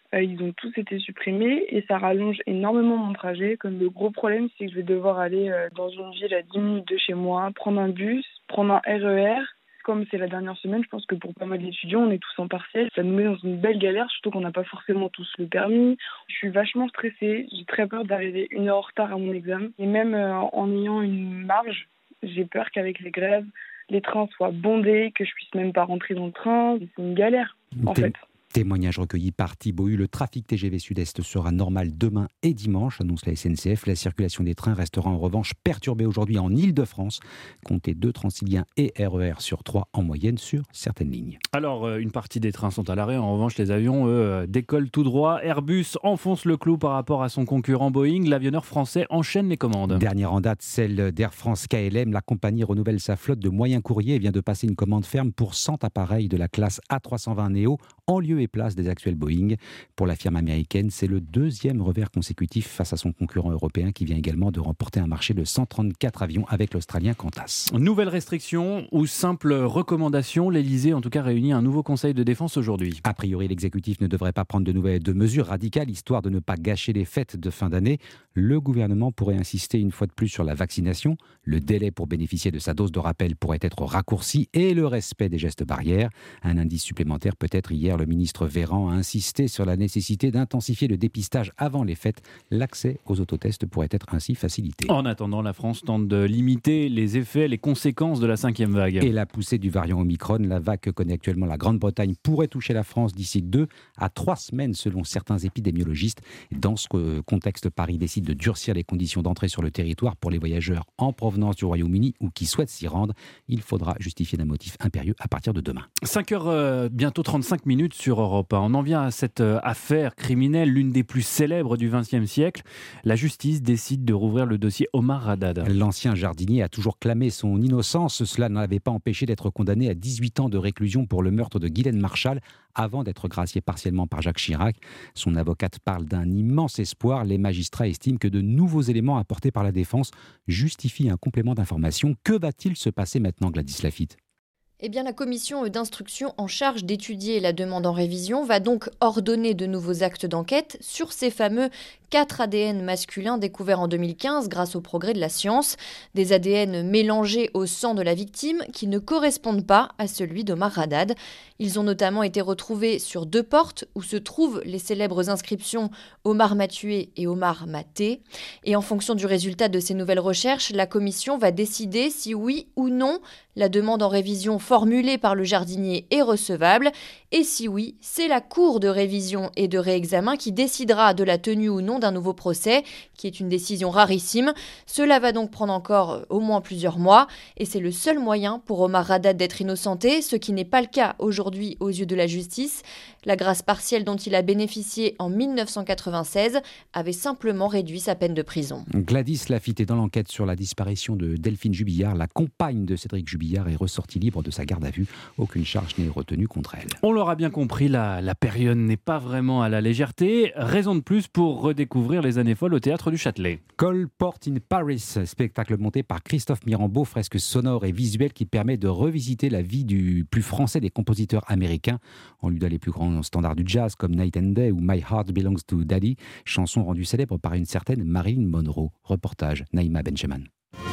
Euh, ils ont tous été supprimés et ça rallonge énormément mon trajet. Comme le gros problème, c'est que je vais devoir aller euh, dans une ville à dix minutes de chez moi, prendre un bus, prendre un R E R. Comme c'est la dernière semaine, je pense que pour pas mal d'étudiants, on est tous en partiel. Ça nous met dans une belle galère, surtout qu'on n'a pas forcément tous le permis. Je suis vachement stressée. J'ai très peur d'arriver une heure en retard à mon examen. Et même euh, en ayant une marge, j'ai peur qu'avec les grèves, les trains soient bondés, que je puisse même pas rentrer dans le train. C'est une galère, en Té- fait. Témoignage recueilli par Thibaut Hu. Le trafic T G V Sud-Est sera normal demain et dimanche, annonce la S N C F. La circulation des trains restera en revanche perturbée aujourd'hui en Ile-de-France. Comptez deux Transiliens et R E R sur trois en moyenne sur certaines lignes. Alors, euh, une partie des trains sont à l'arrêt. En revanche, les avions, eux, euh, décollent tout droit. Airbus enfonce le clou par rapport à son concurrent Boeing. L'avionneur français enchaîne les commandes. Dernière en date, celle d'Air France K L M. La compagnie renouvelle sa flotte de moyens courriers et vient de passer une commande ferme pour cent appareils de la classe A trois cent vingt Neo en lieu et place des actuels Boeing. Pour la firme américaine, c'est le deuxième revers consécutif face à son concurrent européen qui vient également de remporter un marché de cent trente-quatre avions avec l'Australien Qantas. Nouvelle restriction ou simple recommandation, l'Elysée en tout cas réunit un nouveau conseil de défense aujourd'hui. A priori, l'exécutif ne devrait pas prendre de nouvelles de mesures radicales histoire de ne pas gâcher les fêtes de fin d'année. Le gouvernement pourrait insister une fois de plus sur la vaccination. Le délai pour bénéficier de sa dose de rappel pourrait être raccourci et le respect des gestes barrières. Un indice supplémentaire peut-être hier, le ministre Véran a insisté sur la nécessité d'intensifier le dépistage avant les fêtes. L'accès aux autotests pourrait être ainsi facilité. En attendant, la France tente de limiter les effets, les conséquences de la cinquième vague. Et la poussée du variant Omicron, la vague que connaît actuellement la Grande-Bretagne, pourrait toucher la France d'ici deux à trois semaines selon certains épidémiologistes. Dans ce contexte, Paris décide de durcir les conditions d'entrée sur le territoire pour les voyageurs en provenance du Royaume-Uni ou qui souhaitent s'y rendre. Il faudra justifier d'un motif impérieux à partir de demain. cinq heures, euh, bientôt trente-cinq minutes sur Europe un. On en vient à cette euh, affaire criminelle, l'une des plus célèbres du vingtième siècle. La justice décide de rouvrir le dossier Omar Haddad. L'ancien jardinier a toujours clamé son innocence. Cela n'avait pas empêché d'être condamné à dix-huit ans de réclusion pour le meurtre de Ghislaine Marchal avant d'être gracié partiellement par Jacques Chirac. Son avocate parle d'un immense espoir. Les magistrats estiment que de nouveaux éléments apportés par la défense justifient un complément d'information. Que va-t-il se passer maintenant, Gladys Laffitte ? Eh bien, la commission d'instruction en charge d'étudier la demande en révision va donc ordonner de nouveaux actes d'enquête sur ces fameux quatre A D N masculins découverts en deux mille quinze grâce au progrès de la science. Des A D N mélangés au sang de la victime qui ne correspondent pas à celui d'Omar Haddad. Ils ont notamment été retrouvés sur deux portes où se trouvent les célèbres inscriptions Omar m'a tué et Omar m'a té. Et en fonction du résultat de ces nouvelles recherches, la commission va décider si oui ou non la demande en révision formulée par le jardinier est recevable. Et si oui, c'est la Cour de révision et de réexamen qui décidera de la tenue ou non d'un nouveau procès, qui est une décision rarissime. Cela va donc prendre encore au moins plusieurs mois, et c'est le seul moyen pour Omar Haddad d'être innocenté, ce qui n'est pas le cas aujourd'hui aux yeux de la justice. La grâce partielle dont il a bénéficié en mille neuf cent quatre-vingt-seize avait simplement réduit sa peine de prison. Gladys Laffitte est dans l'enquête sur la disparition de Delphine Jubillard. La compagne de Cédric Jubillard est ressortie libre de sa garde à vue. Aucune charge n'est retenue contre elle. On l'aura bien compris, la, la période n'est pas vraiment à la légèreté. Raison de plus pour redécouvrir les années folles au Théâtre du Châtelet. Cole Port in Paris, spectacle monté par Christophe Mirambeau, fresque sonore et visuelle qui permet de revisiter la vie du plus français des compositeurs américains. On lui donne les plus grands standards du jazz comme Night and Day ou My Heart Belongs to Daddy, chanson rendue célèbre par une certaine Marilyn Monroe. Reportage Naïma Benjamin.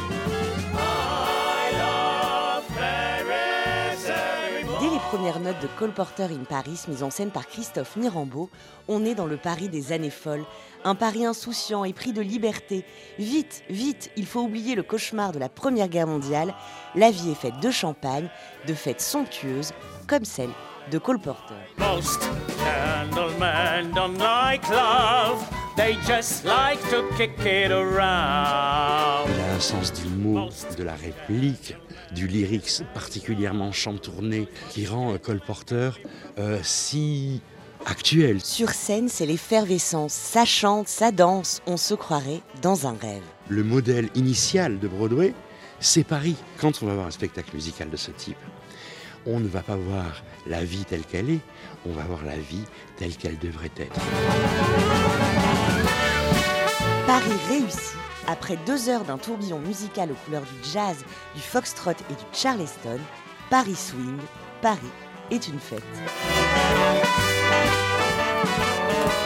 Dès les premières notes de Cole Porter in Paris, mise en scène par Christophe Mirambeau, on est dans le Paris des années folles. Un Paris insouciant, épris de liberté. Vite, vite, il faut oublier le cauchemar de la Première Guerre mondiale. La vie est faite de champagne, de fêtes somptueuses, comme celle de Cole Porter. Most gentlemen don't like love, they just like to kick it around. Il a un sens du mot, de la réplique, du lyrics particulièrement chantourné qui rend Cole Porter euh, si actuel. Sur scène, c'est l'effervescence, ça chante, ça danse, on se croirait dans un rêve. Le modèle initial de Broadway, c'est Paris. Quand on va voir un spectacle musical de ce type, on ne va pas voir la vie telle qu'elle est, on va voir la vie telle qu'elle devrait être. Paris réussi. Après deux heures d'un tourbillon musical aux couleurs du jazz, du foxtrot et du charleston, Paris swing, Paris est une fête.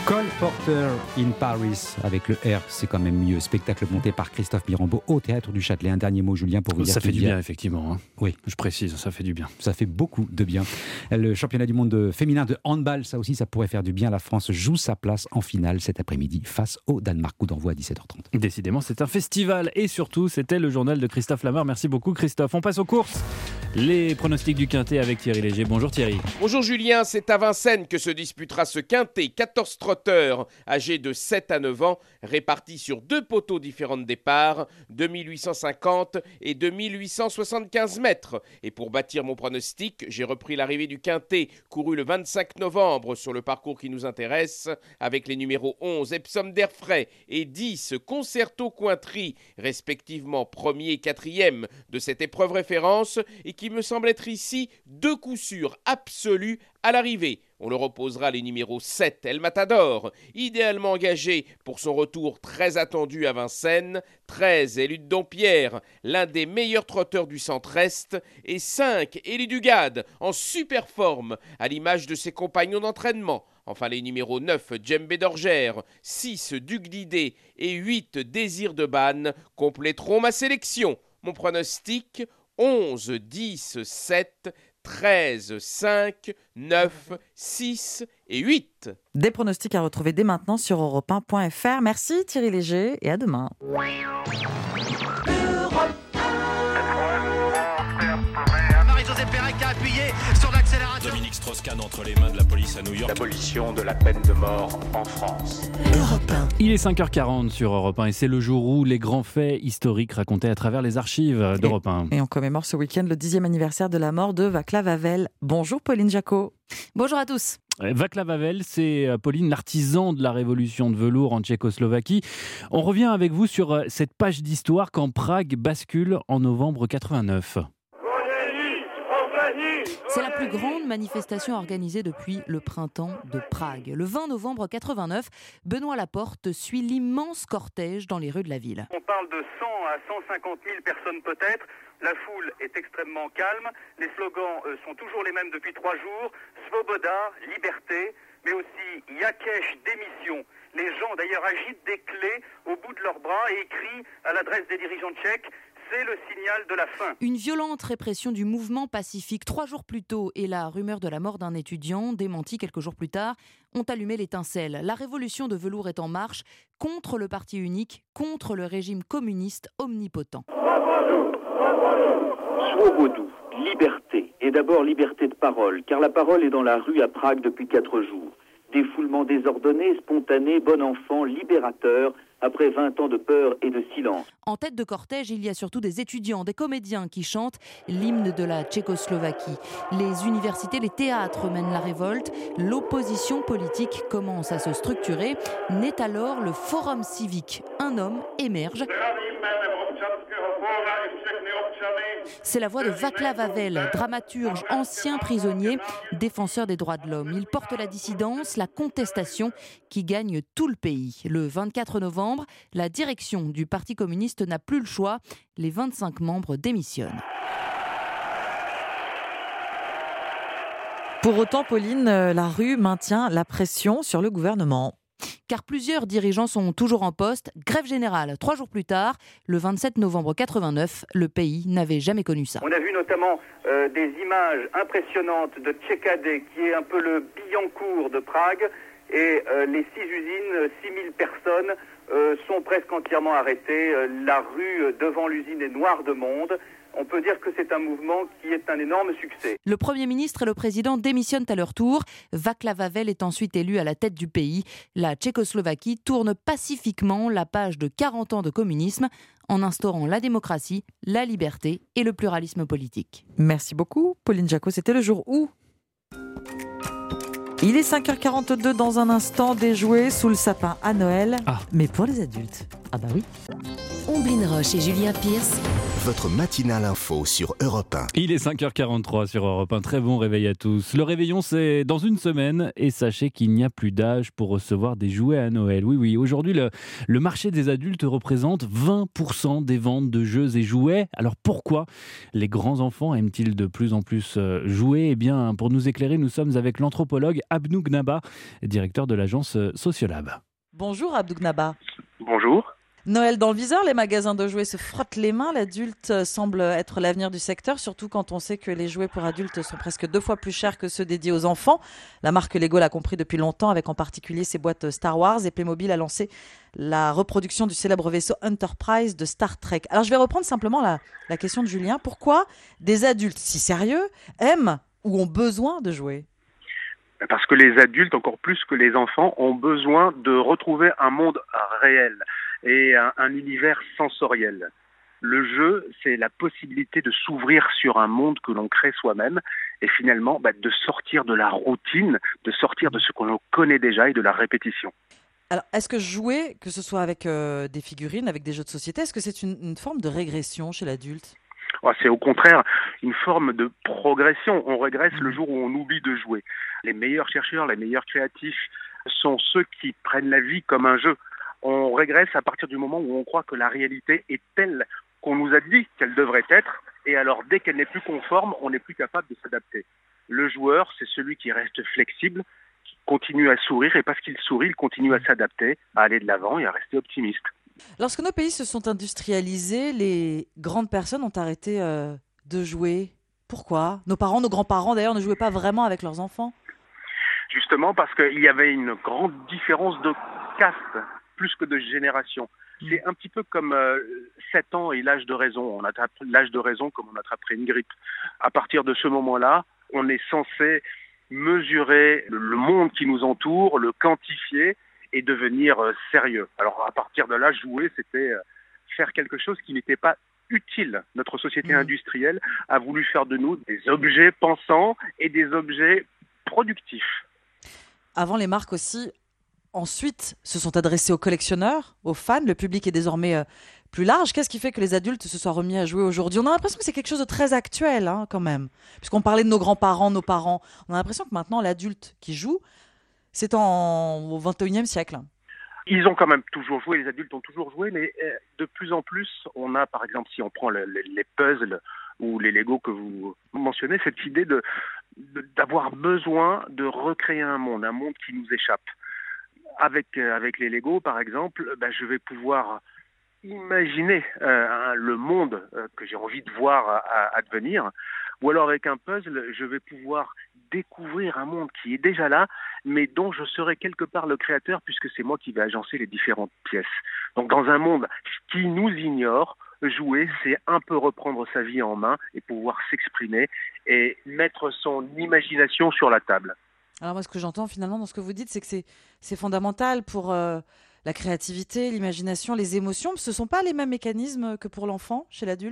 Cole Porter in Paris, avec le R, c'est quand même mieux. Spectacle monté par Christophe Mirambeau au Théâtre du Châtelet. Un dernier mot, Julien, pour vous dire ça que fait du bien, bien, effectivement. Hein. Oui. Je précise, ça fait du bien. Ça fait beaucoup de bien. Le championnat du monde de féminin de handball, ça aussi, ça pourrait faire du bien. La France joue sa place en finale cet après-midi face au Danemark. Coup d'envoi à dix-sept heures trente. Décidément, c'est un festival. Et surtout, c'était le journal de Christophe Lamar. Merci beaucoup, Christophe. On passe aux courses. Les pronostics du Quintet avec Thierry Léger. Bonjour Thierry. Bonjour Julien, c'est à Vincennes que se disputera ce Quintet. quatorze trotteurs âgés de sept à neuf ans, répartis sur deux poteaux différents de départ, deux mille huit cent cinquante et deux mille huit cent soixante-quinze mètres. Et pour bâtir mon pronostic, j'ai repris l'arrivée du Quintet, couru le vingt-cinq novembre sur le parcours qui nous intéresse, avec les numéros onze Epsom d'Airfray et dix Concerto Cointry, respectivement premier et quatrième de cette épreuve référence, et qui me semble être ici deux coups sûrs absolus à l'arrivée. On leur opposera les numéros sept, El Matador, idéalement engagé pour son retour très attendu à Vincennes, treize, Élu de Dompierre, l'un des meilleurs trotteurs du centre-est, et cinq, Élu du Gade, en super forme, à l'image de ses compagnons d'entraînement. Enfin, les numéros neuf, Djembé d'Orgère, six, Duc d'Idée et huit, Désir de Banne compléteront ma sélection. Mon pronostic, onze, dix, sept, treize, cinq, neuf, six et huit. Des pronostics à retrouver dès maintenant sur europe un point f r. Merci Thierry Léger et à demain. Marie-Josée Pérec a appuyé sur l'accélérateur. Dominique Strauss-Kahn entre les mains de la police à New York. L'abolition de la peine de mort en France. Europe un. Il est cinq heures quarante sur Europe un et c'est le jour où les grands faits historiques racontés à travers les archives d'Europe un. Et on commémore ce week-end le dixième anniversaire de la mort de Václav Havel. Bonjour Pauline Jacot. Bonjour à tous. Václav Havel, c'est Pauline, l'artisan de la révolution de velours en Tchécoslovaquie. On revient avec vous sur cette page d'histoire quand Prague bascule en novembre quatre-vingt-neuf. C'est la plus grande manifestation organisée depuis le printemps de Prague. Le vingt novembre quatre-vingt-neuf, Benoît Laporte suit l'immense cortège dans les rues de la ville. On parle de cent à cent cinquante mille personnes peut-être. La foule est extrêmement calme. Les slogans euh, sont toujours les mêmes depuis trois jours. Svoboda, liberté, mais aussi Yakesh, démission. Les gens d'ailleurs agitent des clés au bout de leurs bras et crient à l'adresse des dirigeants tchèques. C'est le signal de la fin. Une violente répression du mouvement pacifique trois jours plus tôt et la rumeur de la mort d'un étudiant, démentie quelques jours plus tard, ont allumé l'étincelle. La révolution de velours est en marche contre le parti unique, contre le régime communiste omnipotent. Swobodou, liberté, et d'abord liberté de parole, car la parole est dans la rue à Prague depuis quatre jours. Défoulement désordonné, spontané, bon enfant, libérateur, après vingt ans de peur et de silence. En tête de cortège, il y a surtout des étudiants, des comédiens qui chantent l'hymne de la Tchécoslovaquie. Les universités, les théâtres mènent la révolte. L'opposition politique commence à se structurer. Naît alors le Forum civique. Un homme émerge. C'est la voix de Václav Havel, dramaturge, ancien prisonnier, défenseur des droits de l'homme. Il porte la dissidence, la contestation qui gagne tout le pays. Le vingt-quatre novembre, la direction du Parti communiste n'a plus le choix. Les vingt-cinq membres démissionnent. Pour autant, Pauline, la rue maintient la pression sur le gouvernement. Car plusieurs dirigeants sont toujours en poste. Grève générale, trois jours plus tard, le vingt-sept novembre quatre-vingt-neuf, le pays n'avait jamais connu ça. On a vu notamment euh, des images impressionnantes de Tchekadé, qui est un peu le Billancourt de Prague, et euh, les six usines, six mille personnes euh, sont presque entièrement arrêtées. La rue devant l'usine est noire de monde. On peut dire que c'est un mouvement qui est un énorme succès. Le Premier ministre et le Président démissionnent à leur tour. Václav Havel est ensuite élu à la tête du pays. La Tchécoslovaquie tourne pacifiquement la page de quarante ans de communisme en instaurant la démocratie, la liberté et le pluralisme politique. Merci beaucoup, Pauline Jacot. C'était le jour où il est cinq heures quarante-deux, dans un instant, des jouets sous le sapin à Noël, ah. mais pour les adultes. Ah bah oui. Omblin Roche et Julien Pierce. votre matinale info sur Europe un. Il est cinq heures quarante-trois sur Europe un. Très bon réveil à tous. Le réveillon, c'est dans une semaine. Et sachez qu'il n'y a plus d'âge pour recevoir des jouets à Noël. Oui, oui. Aujourd'hui, le, le marché des adultes représente vingt pour cent des ventes de jeux et jouets. Alors pourquoi les grands enfants aiment-ils de plus en plus jouer ? Eh bien, pour nous éclairer, nous sommes avec l'anthropologue Abnou Gnaba, directeur de l'agence Sociolab. Bonjour Abnou Gnaba. Bonjour. Noël dans le viseur, les magasins de jouets se frottent les mains. L'adulte semble être l'avenir du secteur, surtout quand on sait que les jouets pour adultes sont presque deux fois plus chers que ceux dédiés aux enfants. La marque Lego l'a compris depuis longtemps, avec en particulier ses boîtes Star Wars, et Playmobil a lancé la reproduction du célèbre vaisseau Enterprise de Star Trek. Alors je vais reprendre simplement la, la question de Julien. Pourquoi des adultes si sérieux aiment ou ont besoin de jouer ? Parce que les adultes, encore plus que les enfants, ont besoin de retrouver un monde réel et un, un univers sensoriel. Le jeu, c'est la possibilité de s'ouvrir sur un monde que l'on crée soi-même et finalement bah, de sortir de la routine, de sortir de ce que l'on connaît déjà et de la répétition. Alors, est-ce que jouer, que ce soit avec euh, des figurines, avec des jeux de société, est-ce que c'est une, une forme de régression chez l'adulte ? Oh, c'est au contraire une forme de progression. On régresse le jour où on oublie de jouer. Les meilleurs chercheurs, les meilleurs créatifs sont ceux qui prennent la vie comme un jeu. On régresse à partir du moment où on croit que la réalité est telle qu'on nous a dit qu'elle devrait être, et alors dès qu'elle n'est plus conforme, on n'est plus capable de s'adapter. Le joueur, c'est celui qui reste flexible, qui continue à sourire, et parce qu'il sourit, il continue à s'adapter, à aller de l'avant et à rester optimiste. Lorsque nos pays se sont industrialisés, les grandes personnes ont arrêté euh, de jouer. Pourquoi ? Nos parents, nos grands-parents d'ailleurs ne jouaient pas vraiment avec leurs enfants. Justement parce qu'il y avait une grande différence de caste, plus que de génération. C'est un petit peu comme euh, sept ans et l'âge de raison. On attrape l'âge de raison comme on attraperait une grippe. À partir de ce moment-là, on est censé mesurer le monde qui nous entoure, le quantifier et devenir euh, sérieux. Alors à partir de là, jouer, c'était euh, faire quelque chose qui n'était pas utile. Notre société mmh. industrielle a voulu faire de nous des objets pensants et des objets productifs. Avant, les marques aussi, ensuite, se sont adressées aux collectionneurs, aux fans. Le public est désormais euh, plus large. Qu'est-ce qui fait que les adultes se soient remis à jouer aujourd'hui ? On a l'impression que c'est quelque chose de très actuel, hein, quand même. Puisqu'on parlait de nos grands-parents, nos parents. On a l'impression que maintenant, l'adulte qui joue, c'est en, au vingt et unième siècle. Ils ont quand même toujours joué, les adultes ont toujours joué, mais de plus en plus, on a, par exemple, si on prend le, les, les puzzles ou les Lego que vous mentionnez, cette idée de, de, d'avoir besoin de recréer un monde, un monde qui nous échappe. Avec, avec les Lego, par exemple, ben, je vais pouvoir imaginer euh, le monde euh, que j'ai envie de voir advenir, ou alors avec un puzzle, je vais pouvoir découvrir un monde qui est déjà là, mais dont je serai quelque part le créateur, puisque c'est moi qui vais agencer les différentes pièces. Donc dans un monde qui nous ignore, jouer, c'est un peu reprendre sa vie en main et pouvoir s'exprimer et mettre son imagination sur la table. Alors moi, ce que j'entends finalement dans ce que vous dites, c'est que c'est, c'est fondamental pour euh, la créativité, l'imagination, les émotions. Ce ne sont pas les mêmes mécanismes que pour l'enfant, chez l'adulte ?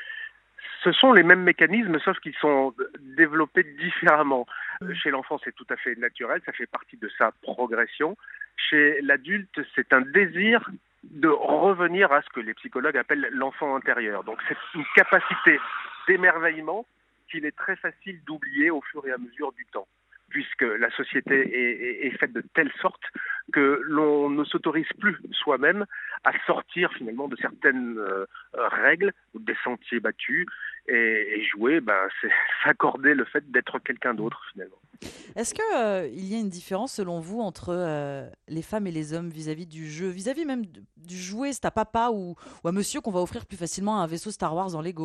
Ce sont les mêmes mécanismes, sauf qu'ils sont développés différemment. Mmh. Chez l'enfant, c'est tout à fait naturel, ça fait partie de sa progression. Chez l'adulte, c'est un désir de revenir à ce que les psychologues appellent l'enfant intérieur. Donc c'est une capacité d'émerveillement qu'il est très facile d'oublier au fur et à mesure du temps, puisque la société est, est, est faite de telle sorte que l'on ne s'autorise plus soi-même à sortir finalement de certaines euh, règles, des sentiers battus, et, et jouer, ben, c'est s'accorder le fait d'être quelqu'un d'autre finalement. Est-ce qu'il euh, y a une différence selon vous entre euh, les femmes et les hommes vis-à-vis du jeu, vis-à-vis même du jouet, c'est à papa ou, ou à monsieur qu'on va offrir plus facilement un vaisseau Star Wars en Lego ?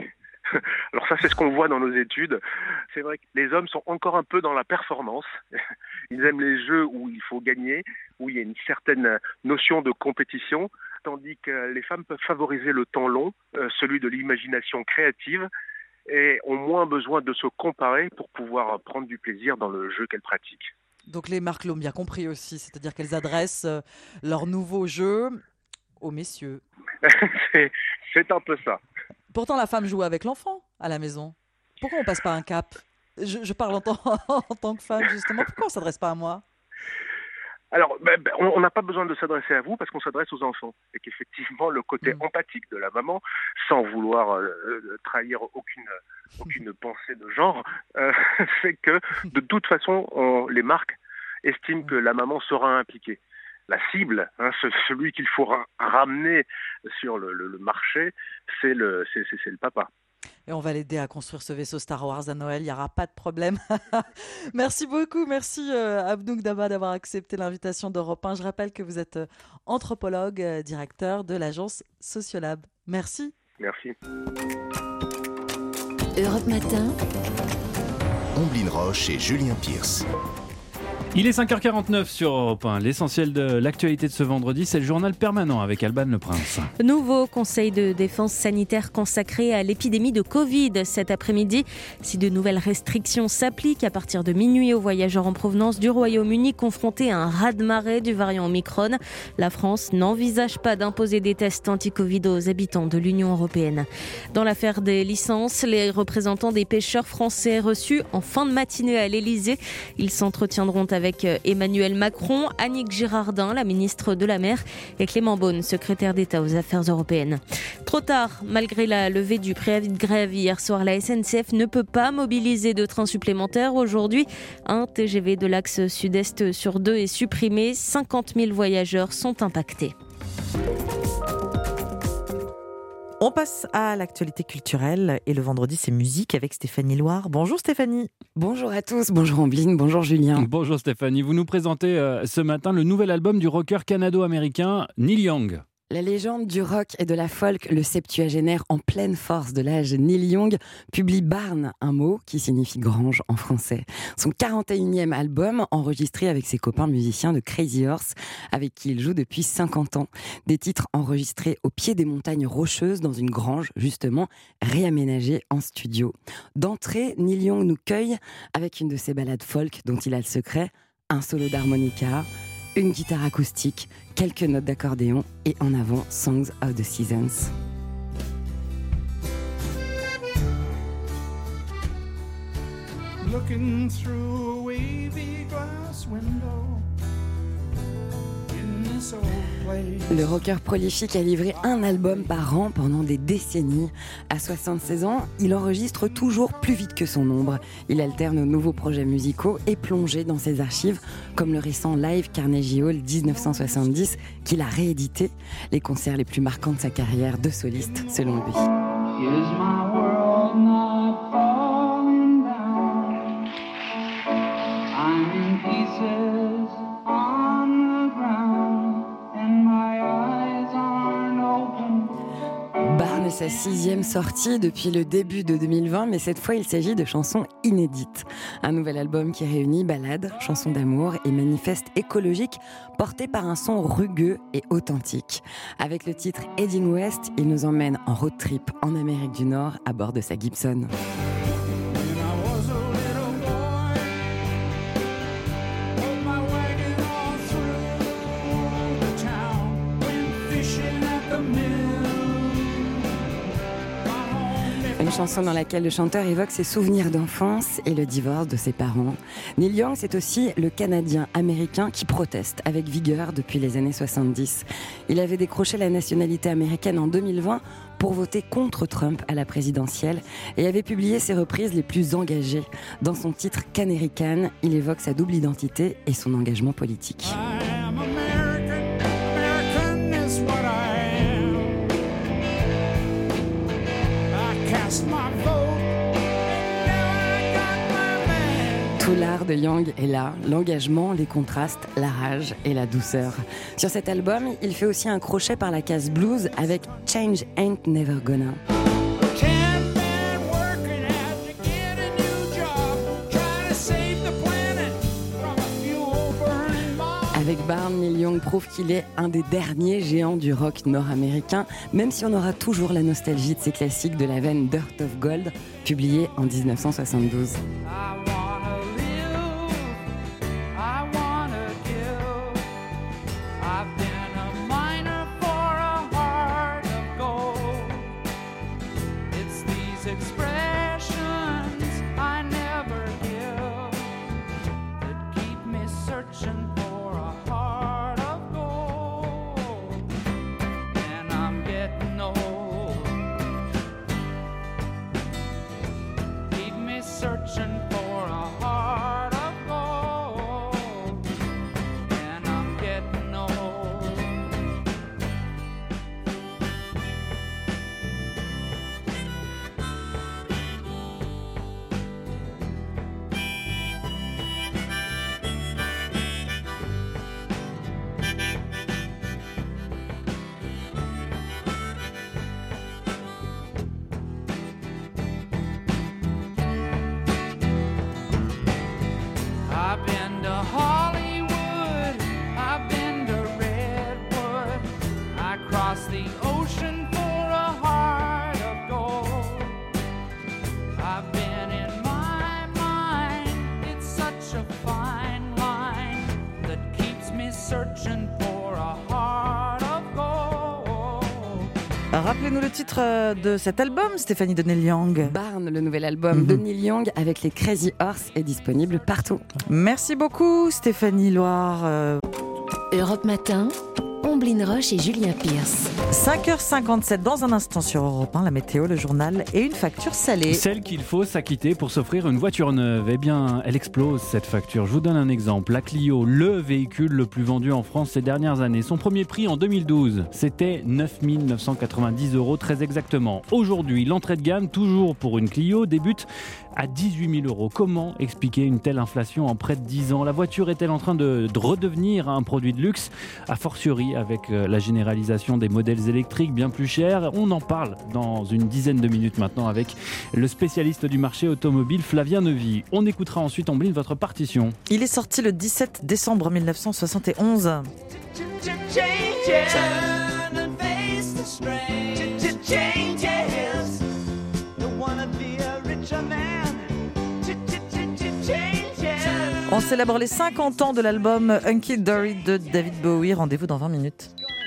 Alors ça, c'est ce qu'on voit dans nos études. C'est vrai que les hommes sont encore un peu dans la performance. Ils aiment les jeux où il faut gagner, où il y a une certaine notion de compétition, tandis que les femmes peuvent favoriser le temps long, euh, celui de l'imagination créative, et ont moins besoin de se comparer pour pouvoir prendre du plaisir dans le jeu qu'elles pratiquent. Donc les marques l'ont bien compris aussi, c'est-à-dire qu'elles adressent euh, leurs nouveaux jeux aux messieurs. c'est, c'est un peu ça. Pourtant, la femme joue avec l'enfant à la maison. Pourquoi on passe pas un cap ? je, je parle en tant, en tant que femme, justement. Pourquoi on ne s'adresse pas à moi ? Alors, ben, ben, on n'a pas besoin de s'adresser à vous parce qu'on s'adresse aux enfants. Et qu'effectivement, le côté mmh. empathique de la maman, sans vouloir euh, trahir aucune, aucune pensée de genre, euh, fait que, de toute façon, on, les marques estiment que la maman sera impliquée. La cible, hein, ce, celui qu'il faut ra- ramener sur le, le, le marché, c'est le, c'est, c'est, c'est le papa. Et on va l'aider à construire ce vaisseau Star Wars à Noël, il n'y aura pas de problème. Merci beaucoup, merci euh, Abnouk Daba d'avoir accepté l'invitation d'Europe un. Je rappelle que vous êtes euh, anthropologue, euh, directeur de l'agence Sociolab. Merci. Merci. Europe Matin. Omblin Roche et Julien Pierce. Il est cinq heures quarante-neuf sur Europe un. L'essentiel de l'actualité de ce vendredi, c'est le journal permanent avec Alban Le Prince. Nouveau conseil de défense sanitaire consacré à l'épidémie de Covid cet après-midi. Si de nouvelles restrictions s'appliquent à partir de minuit aux voyageurs en provenance du Royaume-Uni confrontés à un raz-de-marée du variant Omicron, la France n'envisage pas d'imposer des tests anti-Covid aux habitants de l'Union européenne. Dans l'affaire des licences, les représentants des pêcheurs français reçus en fin de matinée à l'Elysée, ils s'entretiendront avec avec Emmanuel Macron, Annick Girardin, la ministre de la Mer, et Clément Beaune, secrétaire d'État aux Affaires européennes. Trop tard, malgré la levée du préavis de grève hier soir, la S N C F ne peut pas mobiliser de trains supplémentaires. Aujourd'hui, un T G V de l'axe sud-est sur deux est supprimé. cinquante mille voyageurs sont impactés. On passe à l'actualité culturelle et le vendredi c'est musique avec Stéphanie Loire. Bonjour Stéphanie. Bonjour à tous, bonjour Ambline, bonjour Julien. Bonjour Stéphanie, vous nous présentez euh, ce matin le nouvel album du rocker canado-américain Neil Young. La légende du rock et de la folk, le septuagénaire en pleine force de l'âge Neil Young, publie Barn, un mot qui signifie grange en français. Son quarante et unième album, enregistré avec ses copains musiciens de Crazy Horse, avec qui il joue depuis cinquante ans. Des titres enregistrés au pied des montagnes rocheuses dans une grange, justement, réaménagée en studio. D'entrée, Neil Young nous cueille avec une de ses ballades folk dont il a le secret, un solo d'harmonica, une guitare acoustique, quelques notes d'accordéon et en avant Songs of the Seasons. Looking through a wavy glass window. Le rocker prolifique a livré un album par an pendant des décennies. À soixante-seize ans, il enregistre toujours plus vite que son ombre. Il alterne aux nouveaux projets musicaux et plongé dans ses archives, comme le récent Live Carnegie Hall dix-neuf cent soixante-dix, qu'il a réédité, les concerts les plus marquants de sa carrière de soliste, selon lui. Is my world not falling down? I'm in pieces on the ground and my eyes aren't open. Barn est sa sixième sortie depuis le début de deux mille vingt, mais cette fois il s'agit de chansons inédites. Un nouvel album qui réunit ballades, chansons d'amour et manifestes écologiques portés par un son rugueux et authentique. Avec le titre Heading West, il nous emmène en road trip en Amérique du Nord à bord de sa Gibson. Une chanson dans laquelle le chanteur évoque ses souvenirs d'enfance et le divorce de ses parents. Neil Young, c'est aussi le Canadien américain qui proteste avec vigueur depuis les années soixante-dix. Il avait décroché la nationalité américaine en deux mille vingt pour voter contre Trump à la présidentielle et avait publié ses reprises les plus engagées. Dans son titre Canary Can, il évoque sa double identité et son engagement politique. Tout l'art de Young est là, l'engagement, les contrastes, la rage et la douceur. Sur cet album, il fait aussi un crochet par la case blues avec Change Ain't Never Gonna. Avec Barn, Neil Young prouve qu'il est un des derniers géants du rock nord-américain, même si on aura toujours la nostalgie de ses classiques de la veine Dirt of Gold, publié en dix-neuf cent soixante-douze. Rappelez-nous le titre de cet album, Stéphanie de Neil Young. Barn, le nouvel album mm-hmm. de Neil Young avec les Crazy Horse est disponible partout. Merci beaucoup Stéphanie Loire. Euh... Europe Matin, Omblin Roche et Julien Pierce. cinq heures cinquante-sept, dans un instant sur Europe un, la météo, le journal et une facture salée. Celle qu'il faut s'acquitter pour s'offrir une voiture neuve. Eh bien, elle explose cette facture. Je vous donne un exemple. La Clio, le véhicule le plus vendu en France ces dernières années. Son premier prix en deux mille douze, c'était neuf mille neuf cent quatre-vingt-dix euros très exactement. Aujourd'hui, l'entrée de gamme, toujours pour une Clio, débute à dix-huit mille euros. Comment expliquer une telle inflation en près de dix ans ? La voiture est-elle en train de, de redevenir un produit de luxe ? A fortiori avec la généralisation des modèles électriques bien plus chers. On en parle dans une dizaine de minutes maintenant avec le spécialiste du marché automobile Flavien Neuvy. On écoutera ensuite, Ombline, votre partition. Il est sorti le dix-sept décembre mille neuf cent soixante et onze. On célèbre les cinquante ans de l'album Hunky Dory de David Bowie. Rendez-vous dans vingt minutes.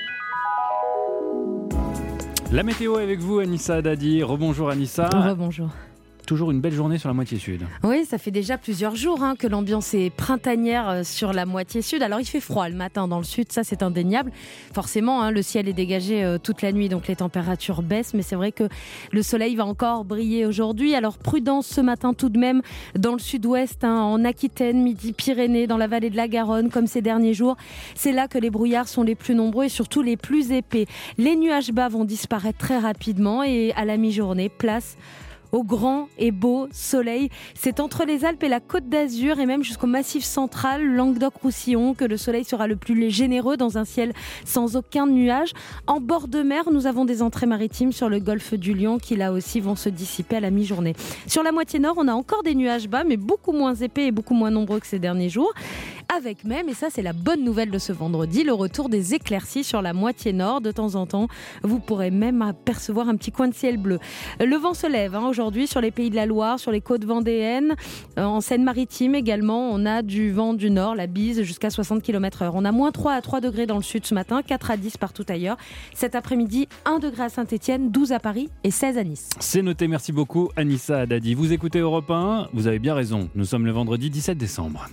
La météo est avec vous, Anissa Haddadi. Rebonjour Anissa. Rebonjour. Toujours une belle journée sur la moitié sud. Oui, ça fait déjà plusieurs jours hein, que l'ambiance est printanière sur la moitié sud. Alors il fait froid le matin dans le sud, ça c'est indéniable. Forcément, hein, le ciel est dégagé euh, toute la nuit, donc les températures baissent. Mais c'est vrai que le soleil va encore briller aujourd'hui. Alors prudence ce matin tout de même dans le sud-ouest, hein, en Aquitaine, Midi-Pyrénées, dans la vallée de la Garonne, comme ces derniers jours. C'est là que les brouillards sont les plus nombreux et surtout les plus épais. Les nuages bas vont disparaître très rapidement et à la mi-journée, place au grand et beau soleil. C'est entre les Alpes et la Côte d'Azur et même jusqu'au Massif central, Languedoc-Roussillon, que le soleil sera le plus généreux dans un ciel sans aucun nuage. En bord de mer, nous avons des entrées maritimes sur le golfe du Lion qui là aussi vont se dissiper à la mi-journée. Sur la moitié nord, on a encore des nuages bas mais beaucoup moins épais et beaucoup moins nombreux que ces derniers jours. Avec même, et ça c'est la bonne nouvelle de ce vendredi, le retour des éclaircies sur la moitié nord. De temps en temps, vous pourrez même apercevoir un petit coin de ciel bleu. Le vent se lève hein, aujourd'hui sur les pays de la Loire, sur les côtes vendéennes, euh, en Seine-Maritime également. On a du vent du nord, la bise jusqu'à soixante kilomètres heure. On a moins trois à trois degrés dans le sud ce matin, quatre à dix partout ailleurs. Cet après-midi, un degré à Saint-Étienne, douze à Paris et seize à Nice. C'est noté, merci beaucoup Anissa Haddadi. Vous écoutez Europe un, vous avez bien raison. Nous sommes le vendredi dix-sept décembre.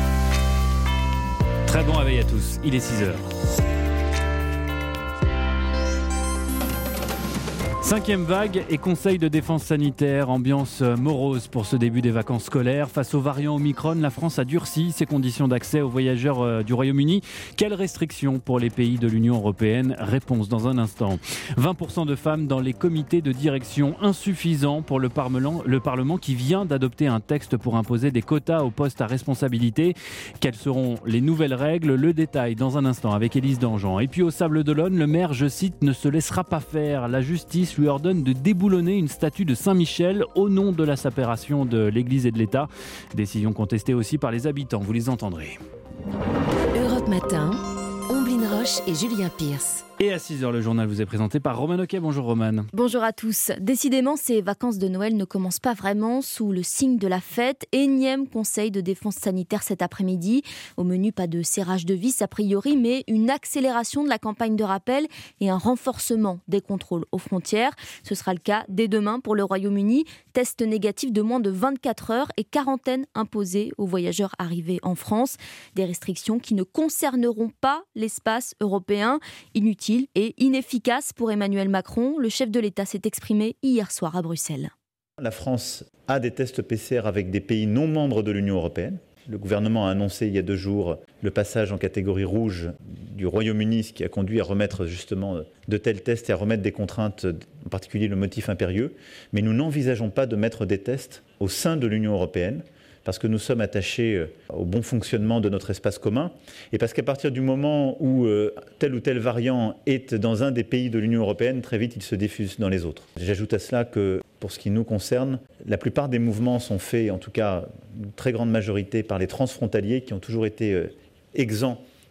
Très bon réveil à tous, il est six heures. Cinquième vague et conseil de défense sanitaire, ambiance morose pour ce début des vacances scolaires. Face au variant Omicron, la France a durci ses conditions d'accès aux voyageurs du Royaume-Uni. Quelles restrictions pour les pays de l'Union européenne ? Réponse dans un instant. vingt pour cent de femmes dans les comités de direction, insuffisant pour le Parlement, le Parlement qui vient d'adopter un texte pour imposer des quotas aux postes à responsabilité. Quelles seront les nouvelles règles ? Le détail dans un instant avec Élise Dangean. Et puis au Sable d'Olonne, le maire, je cite, ne se laissera pas faire. La justice lui ordonne de déboulonner une statue de Saint-Michel au nom de la séparation de l'Église et de l'État. Décision contestée aussi par les habitants, vous les entendrez. Europe Matin, Omblin Roche et Julien Pierce. Et à six heures, le journal vous est présenté par Romane Oquet. Bonjour Romane. Bonjour à tous. Décidément, ces vacances de Noël ne commencent pas vraiment sous le signe de la fête. Énième conseil de défense sanitaire cet après-midi. Au menu, pas de serrage de vis a priori, mais une accélération de la campagne de rappel et un renforcement des contrôles aux frontières. Ce sera le cas dès demain pour le Royaume-Uni. Test négatif de moins de vingt-quatre heures et quarantaine imposée aux voyageurs arrivés en France. Des restrictions qui ne concerneront pas l'espace européen. Inutile et inefficace pour Emmanuel Macron. Le chef de l'État s'est exprimé hier soir à Bruxelles. La France a des tests P C R avec des pays non membres de l'Union européenne. Le gouvernement a annoncé il y a deux jours le passage en catégorie rouge du Royaume-Uni, ce qui a conduit à remettre justement de tels tests et à remettre des contraintes, en particulier le motif impérieux. Mais nous n'envisageons pas de mettre des tests au sein de l'Union européenne, parce que nous sommes attachés au bon fonctionnement de notre espace commun, et parce qu'à partir du moment où tel ou tel variant est dans un des pays de l'Union européenne, très vite il se diffuse dans les autres. J'ajoute à cela que, pour ce qui nous concerne, la plupart des mouvements sont faits, en tout cas une très grande majorité, par les transfrontaliers qui ont toujours été exempts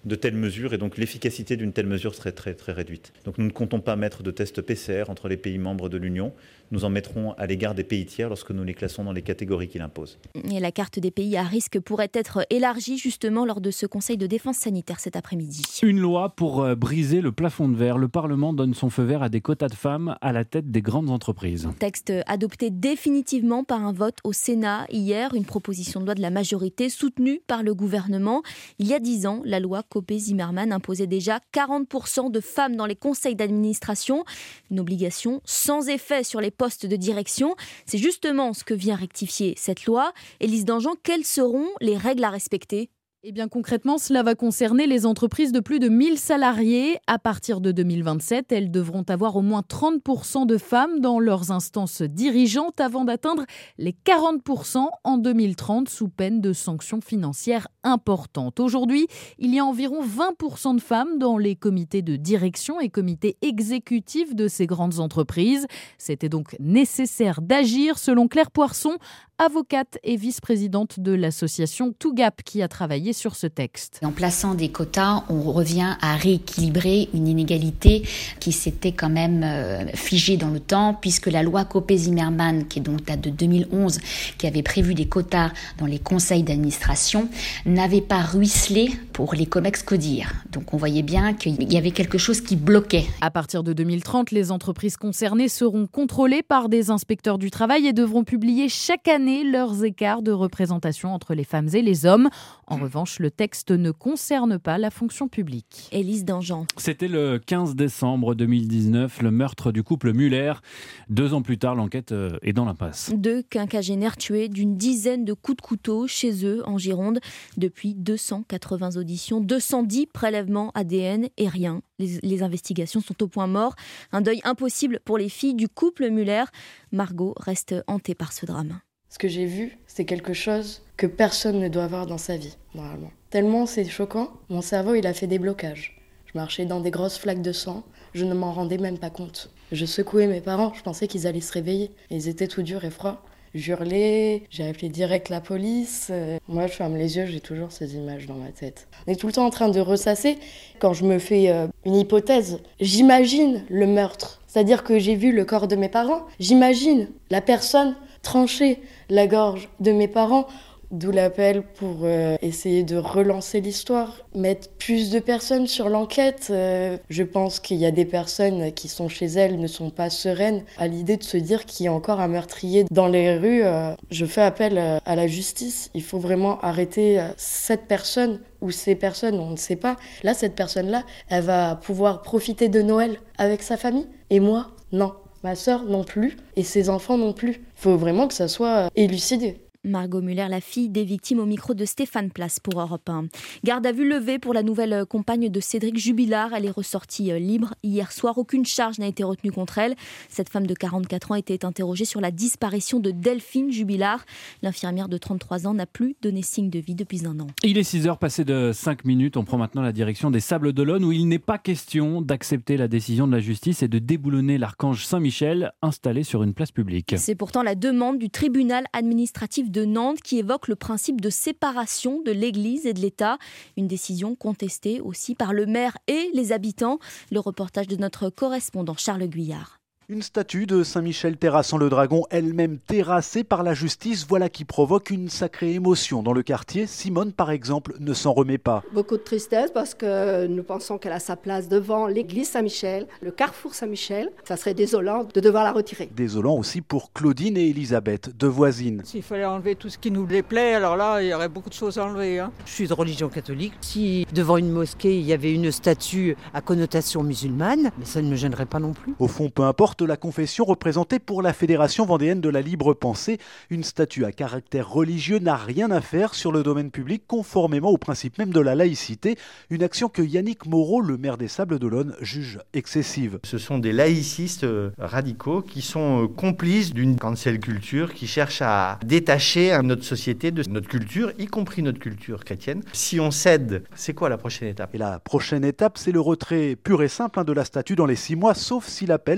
de telles mesures et donc l'efficacité d'une telle mesure serait très, très réduite. Donc nous ne comptons pas mettre de tests P C R entre les pays membres de l'Union. Nous en mettrons à l'égard des pays tiers lorsque nous les classons dans les catégories qu'il impose. Et la carte des pays à risque pourrait être élargie justement lors de ce Conseil de défense sanitaire cet après-midi. Une loi pour briser le plafond de verre. Le Parlement donne son feu vert à des quotas de femmes à la tête des grandes entreprises. Texte adopté définitivement par un vote au Sénat hier, une proposition de loi de la majorité soutenue par le gouvernement. Il y a dix ans, la loi Copé-Zimmermann imposait déjà quarante pour cent de femmes dans les conseils d'administration. Une obligation sans effet sur les postes de direction. C'est justement ce que vient rectifier cette loi. Élise Dangean, quelles seront les règles à respecter ? Eh bien concrètement, cela va concerner les entreprises de plus de mille salariés. À partir de deux mille vingt-sept, elles devront avoir au moins trente pour cent de femmes dans leurs instances dirigeantes avant d'atteindre les quarante pour cent en deux mille trente sous peine de sanctions financières importantes. Aujourd'hui, il y a environ vingt pour cent de femmes dans les comités de direction et comités exécutifs de ces grandes entreprises. C'était donc nécessaire d'agir selon Claire Poisson, avocate et vice-présidente de l'association Two Gap qui a travaillé sur ce texte. En plaçant des quotas, on revient à rééquilibrer une inégalité qui s'était quand même euh, figée dans le temps, puisque la loi Copé-Zimmermann, qui est donc date de deux mille onze, qui avait prévu des quotas dans les conseils d'administration, n'avait pas ruisselé pour les Comex-Codir. Donc on voyait bien qu'il y avait quelque chose qui bloquait. À partir de deux mille trente, les entreprises concernées seront contrôlées par des inspecteurs du travail et devront publier chaque année leurs écarts de représentation entre les femmes et les hommes. En revanche, le texte ne concerne pas la fonction publique. Élise Dangean. C'était le quinze décembre deux mille dix-neuf, le meurtre du couple Muller. Deux ans plus tard, l'enquête est dans l'impasse. Deux quinquagénaires tués d'une dizaine de coups de couteau chez eux en Gironde. Depuis deux cent quatre-vingts auditions, deux cent dix prélèvements A D N et rien. Les, les investigations sont au point mort. Un deuil impossible pour les filles du couple Muller. Margot reste hantée par ce drame. Ce que j'ai vu, c'est quelque chose que personne ne doit voir dans sa vie, normalement. Tellement c'est choquant, mon cerveau il a fait des blocages. Je marchais dans des grosses flaques de sang, je ne m'en rendais même pas compte. Je secouais mes parents, je pensais qu'ils allaient se réveiller. Ils étaient tout durs et froids. J'hurlais, j'ai appelé direct la police. Moi je ferme les yeux, j'ai toujours ces images dans ma tête. On est tout le temps en train de ressasser. Quand je me fais euh, une hypothèse, j'imagine le meurtre. C'est-à-dire que j'ai vu le corps de mes parents, j'imagine la personne trancher la gorge de mes parents, d'où l'appel pour euh, essayer de relancer l'histoire, mettre plus de personnes sur l'enquête. Euh, je pense qu'il y a des personnes qui sont chez elles, ne sont pas sereines à l'idée de se dire qu'il y a encore un meurtrier dans les rues. Euh, je fais appel euh, à la justice. Il faut vraiment arrêter euh, cette personne ou ces personnes, on ne sait pas. Là, cette personne-là, elle va pouvoir profiter de Noël avec sa famille. Et moi, non. Ma sœur non plus, et ses enfants non plus. Il faut vraiment que ça soit élucidé. Margot Muller, la fille des victimes, au micro de Stéphane Place pour Europe un. Garde à vue levée pour la nouvelle compagne de Cédric Jubilard. Elle est ressortie libre hier soir. Aucune charge n'a été retenue contre elle. Cette femme de quarante-quatre ans était interrogée sur la disparition de Delphine Jubilard. L'infirmière de trente-trois ans n'a plus donné signe de vie depuis un an. Il est six heures passées de cinq minutes. On prend maintenant la direction des Sables d'Olonne où il n'est pas question d'accepter la décision de la justice et de déboulonner l'archange Saint-Michel installé sur une place publique. C'est pourtant la demande du tribunal administratif de Nantes qui évoque le principe de séparation de l'Église et de l'État. Une décision contestée aussi par le maire et les habitants. Le reportage de notre correspondant Charles Guyard. Une statue de Saint-Michel terrassant le dragon, elle-même terrassée par la justice, voilà qui provoque une sacrée émotion dans le quartier. Simone, par exemple, ne s'en remet pas. Beaucoup de tristesse parce que nous pensons qu'elle a sa place devant l'église Saint-Michel, le carrefour Saint-Michel. Ça serait désolant de devoir la retirer. Désolant aussi pour Claudine et Elisabeth, deux voisines. S'il fallait enlever tout ce qui nous déplaît, alors là, il y aurait beaucoup de choses à enlever. Hein. Je suis de religion catholique. Si devant une mosquée, il y avait une statue à connotation musulmane, mais ça ne me gênerait pas non plus. Au fond, peu importe la confession représentée pour la Fédération vendéenne de la libre pensée. Une statue à caractère religieux n'a rien à faire sur le domaine public conformément au principe même de la laïcité. Une action que Yannick Moreau, le maire des Sables d'Olonne, juge excessive. Ce sont des laïcistes radicaux qui sont complices d'une cancel culture qui cherche à détacher notre société de notre culture, y compris notre culture chrétienne. Si on cède, c'est quoi la prochaine étape ? Et la prochaine étape, c'est le retrait pur et simple de la statue dans les six mois, sauf si l'appel formé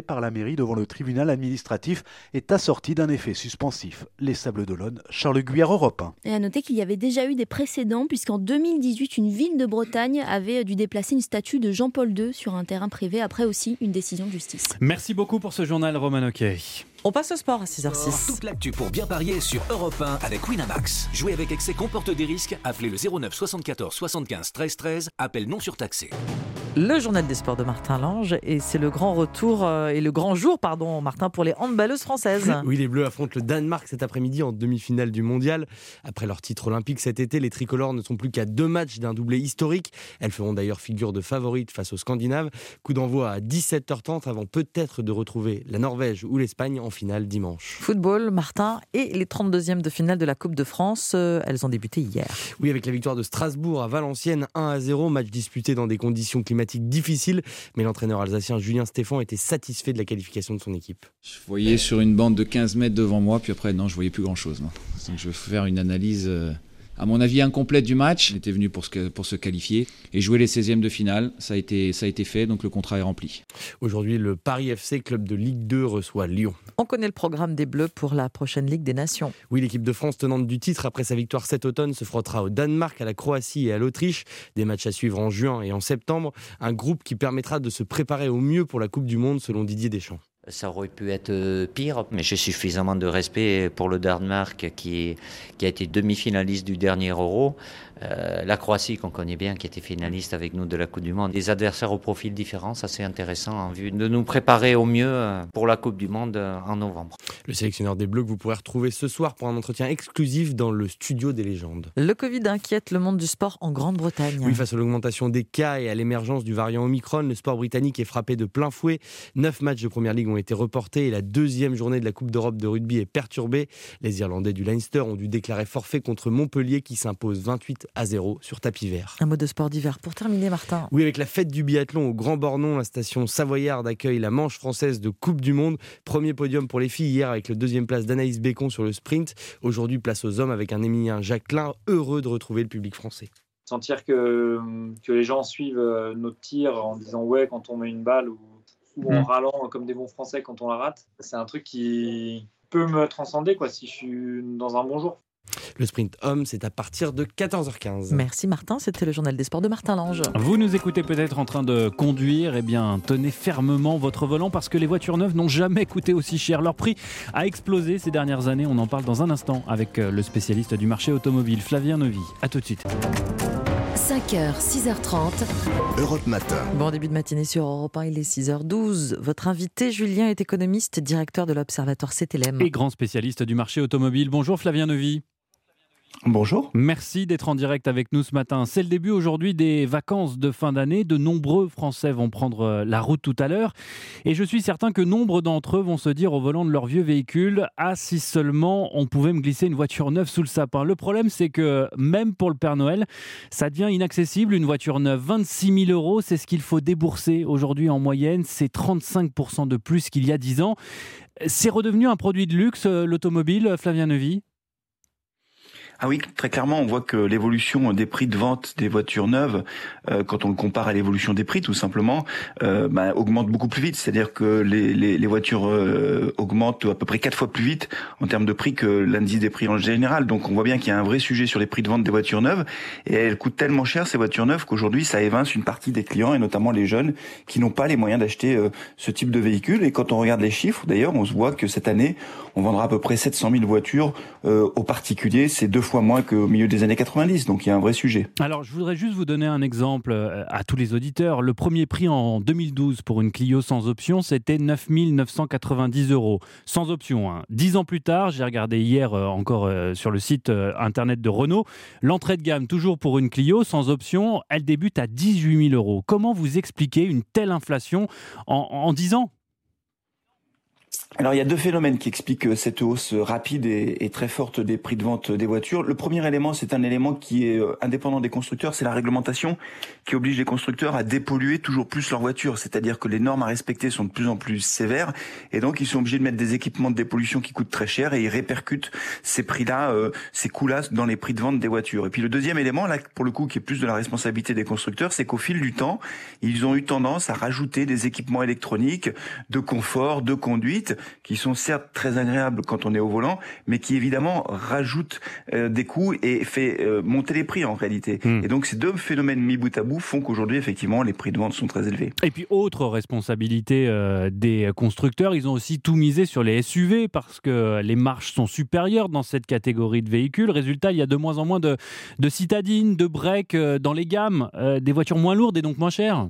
par la mairie devant le tribunal administratif est assorti d'un effet suspensif. Les Sables d'Olonne, Charles Guyard, Europe un. Et à noter qu'il y avait déjà eu des précédents, puisqu'en deux mille dix-huit, une ville de Bretagne avait dû déplacer une statue de Jean-Paul deux sur un terrain privé, après aussi une décision de justice. Merci beaucoup pour ce journal, Roman Oquet. On passe au sport à six heures six. Toute l'actu pour bien parier sur Europe un avec Winamax. Jouer avec excès comporte des risques. Appelez le zéro neuf soixante-quatorze soixante-quinze treize treize. Appel non surtaxé. Le journal des sports de Martin Lange, et c'est le grand retour euh, et le grand jour, pardon, Martin, pour les handballeuses françaises. Oui, les Bleus affrontent le Danemark cet après-midi en demi-finale du mondial. Après leur titre olympique cet été, les tricolores ne sont plus qu'à deux matchs d'un doublé historique. Elles feront d'ailleurs figure de favorites face aux Scandinaves. Coup d'envoi à dix-sept heures trente avant peut-être de retrouver la Norvège ou l'Espagne en finale dimanche. Football, Martin, et les trente-deuxièmes de finale de la Coupe de France, euh, elles ont débuté hier. Oui, avec la victoire de Strasbourg à Valenciennes un à zéro, match disputé dans des conditions climatiques difficile, mais l'entraîneur alsacien Julien Stéphan était satisfait de la qualification de son équipe. Je voyais sur une bande de quinze mètres devant moi, puis après non, je voyais plus grand chose. Non. Donc je vais faire une analyse euh, à mon avis incomplète du match. On était venu pour se, pour se qualifier et jouer les seizièmes de finale. Ça a été, ça a été fait, donc le contrat est rempli. Aujourd'hui, le Paris F C, club de Ligue deux, reçoit Lyon. On connaît le programme des Bleus pour la prochaine Ligue des Nations. Oui, l'équipe de France, tenante du titre après sa victoire cet automne, se frottera au Danemark, à la Croatie et à l'Autriche. Des matchs à suivre en juin et en septembre. Un groupe qui permettra de se préparer au mieux pour la Coupe du Monde, selon Didier Deschamps. Ça aurait pu être pire, mais j'ai suffisamment de respect pour le Danemark qui, qui a été demi-finaliste du dernier Euro. Euh, la Croatie qu'on connaît bien, qui était finaliste avec nous de la Coupe du Monde. Des adversaires au profil différent, ça c'est intéressant en vue de nous préparer au mieux pour la Coupe du Monde en novembre. Le sélectionneur des Bleus que vous pourrez retrouver ce soir pour un entretien exclusif dans le studio des légendes. Le Covid inquiète le monde du sport en Grande-Bretagne. Oui, face à l'augmentation des cas et à l'émergence du variant Omicron, le sport britannique est frappé de plein fouet. Neuf matchs de première ligue ont été reportés et la deuxième journée de la Coupe d'Europe de rugby est perturbée. Les Irlandais du Leinster ont dû déclarer forfait contre Montpellier qui s'impose vingt-huit à zéro sur tapis vert. Un mot de sport d'hiver pour terminer, Martin. Oui, avec la fête du biathlon au Grand Bornand, la station savoyarde accueille la manche française de Coupe du Monde. Premier podium pour les filles hier avec le deuxième place d'Anaïs Bécon sur le sprint. Aujourd'hui, place aux hommes avec un Émilien Jacquelin, heureux de retrouver le public français. Sentir que, que les gens suivent notre tir en disant ouais quand on met une balle ou, ou en râlant comme des bons Français quand on la rate, c'est un truc qui peut me transcender quoi, si je suis dans un bon jour. Le sprint homme, c'est à partir de quatorze heures quinze. Merci Martin, c'était le journal des sports de Martin Lange. Vous nous écoutez peut-être en train de conduire, eh bien tenez fermement votre volant parce que les voitures neuves n'ont jamais coûté aussi cher. Leur prix a explosé ces dernières années, on en parle dans un instant avec le spécialiste du marché automobile, Flavien Neuvy. A tout de suite. cinq heures, six heures trente. Europe Matin. Bon début de matinée sur Europe un, il est six heures douze. Votre invité, Julien, est économiste, directeur de l'Observatoire C T L M. Et grand spécialiste du marché automobile. Bonjour Flavien Neuvy. Bonjour. Merci d'être en direct avec nous ce matin. C'est le début aujourd'hui des vacances de fin d'année. De nombreux Français vont prendre la route tout à l'heure. Et je suis certain que nombre d'entre eux vont se dire au volant de leur vieux véhicule « Ah, si seulement on pouvait me glisser une voiture neuve sous le sapin ». Le problème, c'est que même pour le Père Noël, ça devient inaccessible. Une voiture neuve, vingt-six mille euros, c'est ce qu'il faut débourser aujourd'hui en moyenne. C'est trente-cinq pour cent de plus qu'il y a dix ans. C'est redevenu un produit de luxe, l'automobile, Flavien Neuvy ? Ah oui, très clairement, on voit que l'évolution des prix de vente des voitures neuves, euh, quand on le compare à l'évolution des prix, tout simplement, euh, bah, augmente beaucoup plus vite. C'est-à-dire que les, les, les voitures euh, augmentent à peu près quatre fois plus vite en termes de prix que l'indice des prix en général. Donc on voit bien qu'il y a un vrai sujet sur les prix de vente des voitures neuves. Et elles coûtent tellement cher, ces voitures neuves, qu'aujourd'hui, ça évince une partie des clients, et notamment les jeunes, qui n'ont pas les moyens d'acheter euh, ce type de véhicule. Et quand on regarde les chiffres, d'ailleurs, on se voit que cette année, on vendra à peu près sept cent mille voitures euh, aux particuliers. C'est deux fois moins qu'au milieu des années quatre-vingt-dix, donc il y a un vrai sujet. Alors je voudrais juste vous donner un exemple à tous les auditeurs. Le premier prix en deux mille douze pour une Clio sans option, c'était neuf mille neuf cent quatre-vingt-dix euros. Sans option. Hein. Dix ans plus tard, j'ai regardé hier euh, encore euh, sur le site euh, internet de Renault, l'entrée de gamme toujours pour une Clio sans option, elle débute à dix-huit mille euros. Comment vous expliquez une telle inflation en, en dix ans ? Alors il y a deux phénomènes qui expliquent cette hausse rapide et, et très forte des prix de vente des voitures. Le premier élément, c'est un élément qui est indépendant des constructeurs, c'est la réglementation qui oblige les constructeurs à dépolluer toujours plus leurs voitures. C'est-à-dire que les normes à respecter sont de plus en plus sévères et donc ils sont obligés de mettre des équipements de dépollution qui coûtent très cher et ils répercutent ces prix-là, euh, ces coûts-là dans les prix de vente des voitures. Et puis le deuxième élément, là pour le coup, qui est plus de la responsabilité des constructeurs, c'est qu'au fil du temps, ils ont eu tendance à rajouter des équipements électroniques de confort, de conduite, qui sont certes très agréables quand on est au volant, mais qui évidemment rajoutent euh, des coûts et fait euh, monter les prix en réalité. Mmh. Et donc ces deux phénomènes mis bout à bout font qu'aujourd'hui effectivement les prix de vente sont très élevés. Et puis autre responsabilité euh, des constructeurs, ils ont aussi tout misé sur les S U V parce que les marges sont supérieures dans cette catégorie de véhicules. Résultat, il y a de moins en moins de, de citadines, de breaks euh, dans les gammes, euh, des voitures moins lourdes et donc moins chères.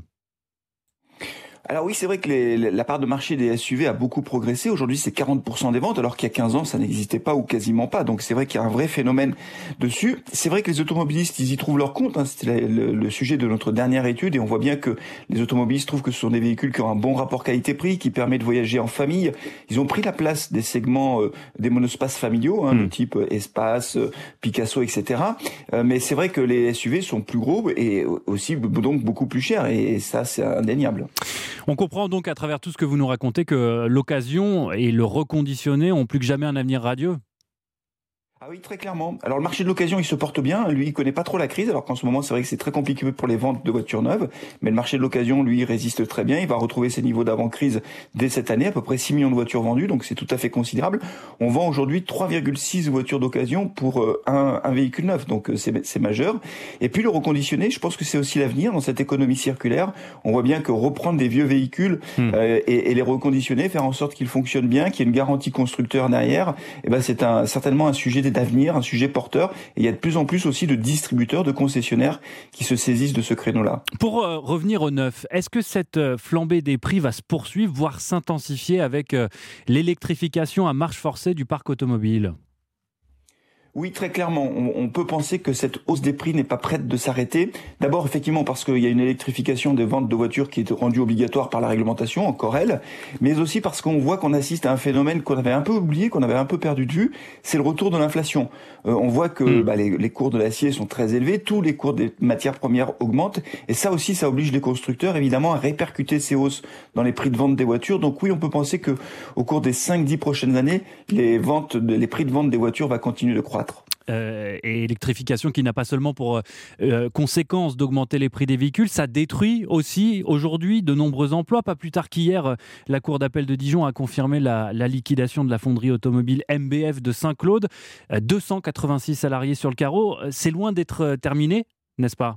Alors oui, c'est vrai que les, la part de marché des S U V a beaucoup progressé. Aujourd'hui, c'est quarante pour cent des ventes, alors qu'il y a quinze ans, ça n'existait pas ou quasiment pas. Donc c'est vrai qu'il y a un vrai phénomène dessus. C'est vrai que les automobilistes, ils y trouvent leur compte. Hein. C'était le, le sujet de notre dernière étude et on voit bien que les automobilistes trouvent que ce sont des véhicules qui ont un bon rapport qualité-prix, qui permet de voyager en famille. Ils ont pris la place des segments euh, des monospaces familiaux, hein, mmh. de type euh, Espace, euh, Picasso, et cetera. Euh, mais c'est vrai que les S U V sont plus gros et aussi donc beaucoup plus chers. Et, et ça, c'est indéniable. On comprend donc à travers tout ce que vous nous racontez que l'occasion et le reconditionné ont plus que jamais un avenir radieux. Ah oui, très clairement. Alors le marché de l'occasion, il se porte bien. Lui, il connaît pas trop la crise, alors qu'en ce moment, c'est vrai que c'est très compliqué pour les ventes de voitures neuves. Mais le marché de l'occasion, lui, résiste très bien. Il va retrouver ses niveaux d'avant-crise dès cette année, à peu près six millions de voitures vendues, donc c'est tout à fait considérable. On vend aujourd'hui trois virgule six voitures d'occasion pour un, un véhicule neuf, donc c'est, c'est majeur. Et puis le reconditionné, je pense que c'est aussi l'avenir dans cette économie circulaire. On voit bien que reprendre des vieux véhicules mmh. euh, et, et les reconditionner, faire en sorte qu'ils fonctionnent bien, qu'il y ait une garantie constructeur derrière, eh ben c'est un, certainement un sujet d'avenir, un sujet porteur. Et il y a de plus en plus aussi de distributeurs, de concessionnaires qui se saisissent de ce créneau-là. Pour euh, revenir au neuf, est-ce que cette euh, flambée des prix va se poursuivre, voire s'intensifier avec euh, l'électrification à marche forcée du parc automobile ? Oui, très clairement. On, on peut penser que cette hausse des prix n'est pas prête de s'arrêter. D'abord, effectivement, parce qu'il y a une électrification des ventes de voitures qui est rendue obligatoire par la réglementation, encore elle, mais aussi parce qu'on voit qu'on assiste à un phénomène qu'on avait un peu oublié, qu'on avait un peu perdu de vue, c'est le retour de l'inflation. Euh, on voit que mmh. bah, les, les cours de l'acier sont très élevés, tous les cours des matières premières augmentent, et ça aussi, ça oblige les constructeurs, évidemment, à répercuter ces hausses dans les prix de vente des voitures. Donc oui, on peut penser que au cours des cinq dix prochaines années, les ventes, de, les prix de vente des voitures vont continuer de croître. Euh, et électrification qui n'a pas seulement pour euh, conséquence d'augmenter les prix des véhicules, ça détruit aussi aujourd'hui de nombreux emplois. Pas plus tard qu'hier, la Cour d'appel de Dijon a confirmé la, la liquidation de la fonderie automobile M B F de Saint-Claude. Euh, deux cent quatre-vingt-six salariés sur le carreau, c'est loin d'être terminé, n'est-ce pas ?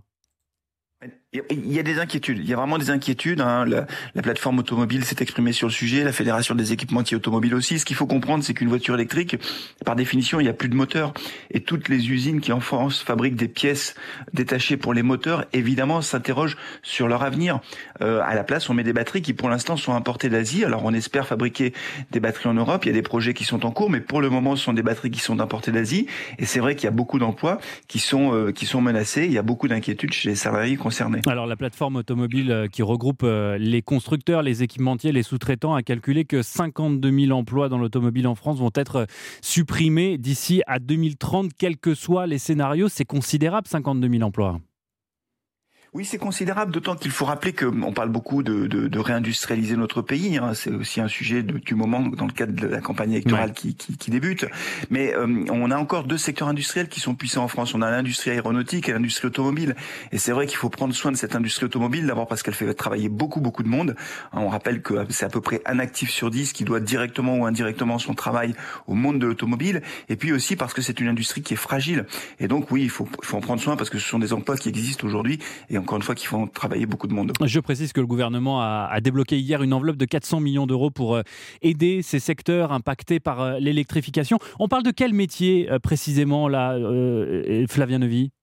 Il y a des inquiétudes, il y a vraiment des inquiétudes. Hein. La, la plateforme automobile s'est exprimée sur le sujet, la Fédération des équipementiers automobiles aussi. Ce qu'il faut comprendre, c'est qu'une voiture électrique, par définition, il n'y a plus de moteur. Et toutes les usines qui en France fabriquent des pièces détachées pour les moteurs, évidemment, s'interrogent sur leur avenir. Euh, à la place, on met des batteries qui, pour l'instant, sont importées d'Asie. Alors, on espère fabriquer des batteries en Europe. Il y a des projets qui sont en cours, mais pour le moment, ce sont des batteries qui sont importées d'Asie. Et c'est vrai qu'il y a beaucoup d'emplois qui sont euh, qui sont menacés. Il y a beaucoup d'inquiétudes chez les salariés concernés. Alors la plateforme automobile qui regroupe les constructeurs, les équipementiers, les sous-traitants a calculé que cinquante-deux mille emplois dans l'automobile en France vont être supprimés d'ici à deux mille trente, quels que soient les scénarios. C'est considérable, cinquante-deux mille emplois. Oui, c'est considérable, d'autant qu'il faut rappeler qu'on parle beaucoup de, de, de réindustrialiser notre pays. Hein. C'est aussi un sujet de, du moment dans le cadre de la campagne électorale ouais. qui, qui, qui débute. Mais euh, on a encore deux secteurs industriels qui sont puissants en France. On a l'industrie aéronautique et l'industrie automobile. Et c'est vrai qu'il faut prendre soin de cette industrie automobile, d'abord parce qu'elle fait travailler beaucoup, beaucoup de monde. Hein, on rappelle que c'est à peu près un actif sur dix qui doit directement ou indirectement son travail au monde de l'automobile. Et puis aussi parce que c'est une industrie qui est fragile. Et donc oui, il faut, il faut en prendre soin parce que ce sont des emplois qui existent aujourd'hui. Et encore une fois, qui font travailler beaucoup de monde. Je précise que le gouvernement a, a débloqué hier une enveloppe de quatre cents millions d'euros pour euh, aider ces secteurs impactés par euh, l'électrification. On parle de quel métier euh, précisément là, euh, Flavien Neuvy ?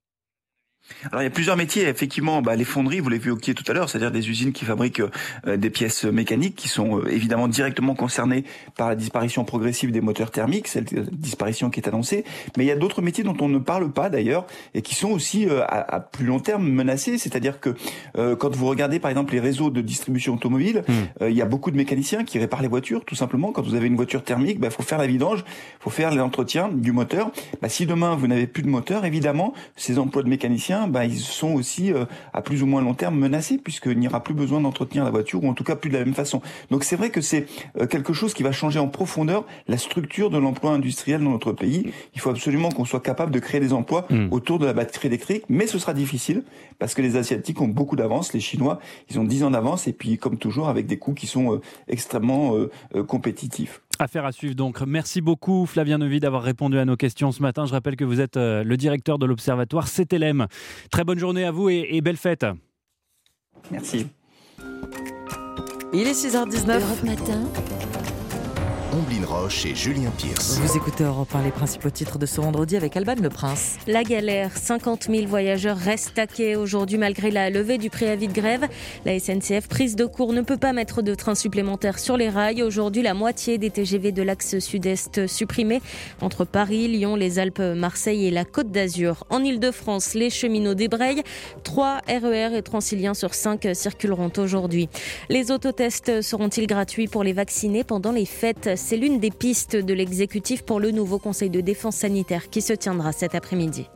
Alors il y a plusieurs métiers, effectivement, bah, les fonderies, vous l'avez vu tout à l'heure, c'est-à-dire des usines qui fabriquent euh, des pièces mécaniques qui sont euh, évidemment directement concernées par la disparition progressive des moteurs thermiques, cette disparition qui est annoncée, mais il y a d'autres métiers dont on ne parle pas d'ailleurs et qui sont aussi euh, à, à plus long terme menacés, c'est-à-dire que euh, quand vous regardez par exemple les réseaux de distribution automobile, mmh. euh, il y a beaucoup de mécaniciens qui réparent les voitures, tout simplement. Quand vous avez une voiture thermique, bah, faut faire la vidange, faut faire l'entretien du moteur. Bah, si demain vous n'avez plus de moteur, évidemment, ces emplois de mécaniciens, bah, ils sont aussi euh, à plus ou moins long terme menacés puisqu'il n'y aura plus besoin d'entretenir la voiture ou en tout cas plus de la même façon. Donc c'est vrai que c'est euh, quelque chose qui va changer en profondeur la structure de l'emploi industriel dans notre pays. Il faut absolument qu'on soit capable de créer des emplois mmh. autour de la batterie électrique, mais ce sera difficile parce que les Asiatiques ont beaucoup d'avance, les Chinois, ils ont dix ans d'avance et puis comme toujours avec des coûts qui sont euh, extrêmement euh, euh, compétitifs. Affaire à suivre donc. Merci beaucoup Flavien Neuvy d'avoir répondu à nos questions ce matin. Je rappelle que vous êtes euh, le directeur de l'Observatoire C T L M. Très bonne journée à vous et, et belle fête. Merci. Il est six heures dix-neuf. Europe Matin. Omblin Roche et Julien Pierce. Vous écoutez Europe un, les principaux titres de ce vendredi avec Alban Le Prince. La galère, cinquante mille voyageurs restent à quai aujourd'hui malgré la levée du préavis de grève. La S N C F, prise de court, ne peut pas mettre de trains supplémentaires sur les rails. Aujourd'hui, la moitié des T G V de l'axe sud-est supprimés entre Paris, Lyon, les Alpes, Marseille et la Côte d'Azur. En Ile-de-France, les cheminots débrayent. trois R E R et Transilien sur cinq circuleront aujourd'hui. Les autotests seront-ils gratuits pour les vaccinés pendant les fêtes ? C'est l'une des pistes de l'exécutif pour le nouveau Conseil de défense sanitaire qui se tiendra cet après-midi.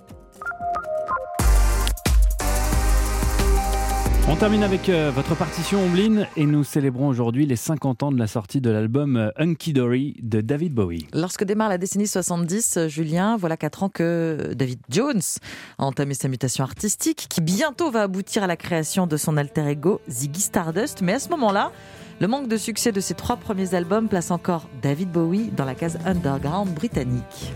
On termine avec euh, votre partition Omblin et nous célébrons aujourd'hui les cinquante ans de la sortie de l'album Hunky Dory de David Bowie. Lorsque démarre la décennie soixante-dix, Julien, voilà quatre ans que David Jones a entamé sa mutation artistique qui bientôt va aboutir à la création de son alter ego Ziggy Stardust. Mais à ce moment-là, le manque de succès de ses trois premiers albums place encore David Bowie dans la case underground britannique.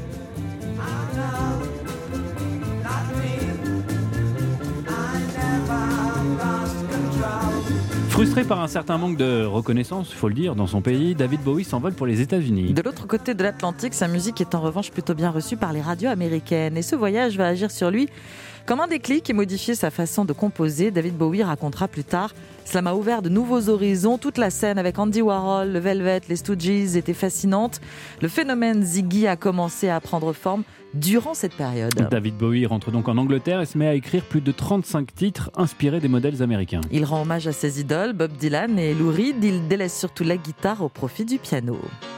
Frustré par un certain manque de reconnaissance, il faut le dire, dans son pays, David Bowie s'envole pour les États-Unis. De l'autre côté de l'Atlantique, sa musique est en revanche plutôt bien reçue par les radios américaines. Et ce voyage va agir sur lui comme un déclic et modifier sa façon de composer. David Bowie racontera plus tard: cela m'a ouvert de nouveaux horizons. Toute la scène avec Andy Warhol, le Velvet, les Stooges était fascinante. Le phénomène Ziggy a commencé à prendre forme durant cette période. David Bowie rentre donc en Angleterre et se met à écrire plus de trente-cinq titres inspirés des modèles américains. Il rend hommage à ses idoles, Bob Dylan et Lou Reed. Il délaisse surtout la guitare au profit du piano.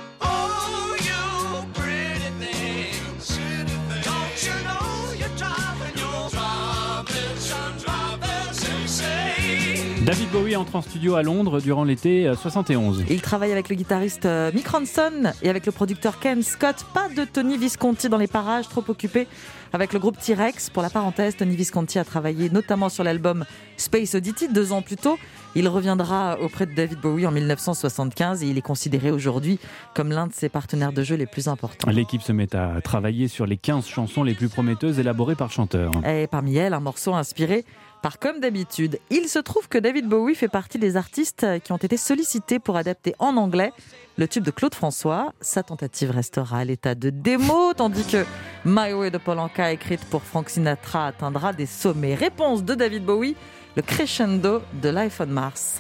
David Bowie entre en studio à Londres durant l'été soixante et onze. Il travaille avec le guitariste Mick Ronson et avec le producteur Ken Scott. Pas de Tony Visconti dans les parages, trop occupé avec le groupe T-Rex. Pour la parenthèse, Tony Visconti a travaillé notamment sur l'album Space Oddity deux ans plus tôt. Il reviendra auprès de David Bowie en mille neuf cent soixante-quinze et il est considéré aujourd'hui comme l'un de ses partenaires de jeu les plus importants. L'équipe se met à travailler sur les quinze chansons les plus prometteuses élaborées par le chanteur. Et parmi elles, un morceau inspiré par Comme d'habitude. Il se trouve que David Bowie fait partie des artistes qui ont été sollicités pour adapter en anglais le tube de Claude François. Sa tentative restera à l'état de démo, tandis que My Way de Paul Anka, écrite pour Frank Sinatra, atteindra des sommets. Réponse de David Bowie, le crescendo de Life on Mars.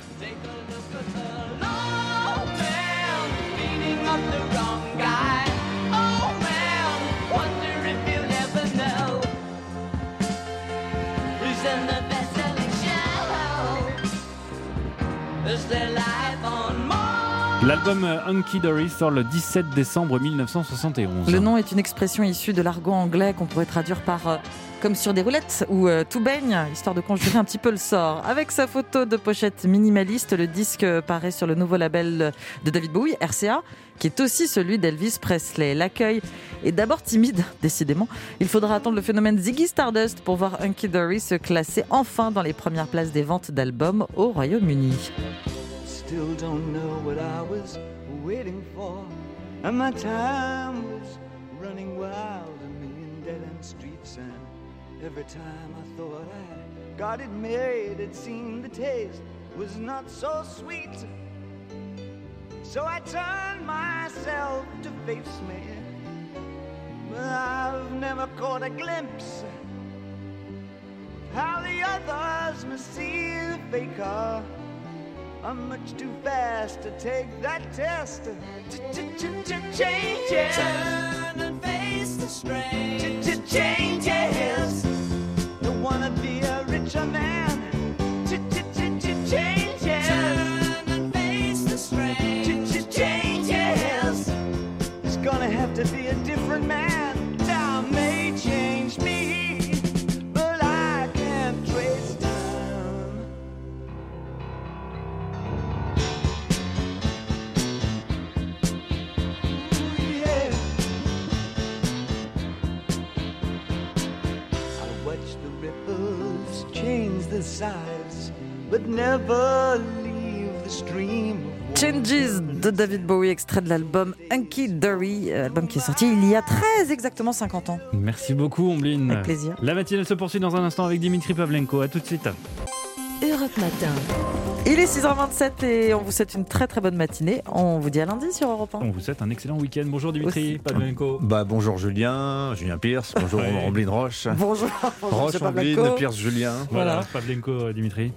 L'album Hunky Dory sort le dix-sept décembre mille neuf cent soixante et onze. Le nom est une expression issue de l'argot anglais qu'on pourrait traduire par euh, comme sur des roulettes ou euh, tout baigne, histoire de conjurer un petit peu le sort. Avec sa photo de pochette minimaliste, le disque paraît sur le nouveau label de David Bowie, R C A, qui est aussi celui d'Elvis Presley. L'accueil est d'abord timide, décidément. Il faudra attendre le phénomène Ziggy Stardust pour voir Hunky Dory se classer enfin dans les premières places des ventes d'albums au Royaume-Uni. Still don't know what I was waiting for, and my time was running wild, a million dead-end streets, and every time I thought I got it made, it seemed the taste was not so sweet. So I turned myself to face me, but I've never caught a glimpse how the others must see the faker. I'm much too fast to take that test. Changes. Turn and face the strain. Changes. Don't wanna be a richer man. Changes. Turn and face the strain. Changes. It's gonna have to be a different man. Time may change me, but I can't trace time. Yeah. I watch the ripples change the sides, but never leave the stream. Changes de David Bowie, extrait de l'album Hunky Dory, album qui est sorti il y a très exactement cinquante ans. Merci beaucoup, Ombline. Avec plaisir. La matinale se poursuit dans un instant avec Dimitri Pavlenko. À tout de suite. Europe Matin. Il est six heures vingt-sept et on vous souhaite une très très bonne matinée. On vous dit à lundi sur Europe un. On vous souhaite un excellent week-end. Bonjour Dimitri Pavlenko. Bah, bonjour Julien, Julien Pierce. Bonjour Ouais. Ombline Roche. Bonjour. bonjour Roche, Ombline, Pierce, Julien. Voilà, Voilà. Pavlenko, Dimitri.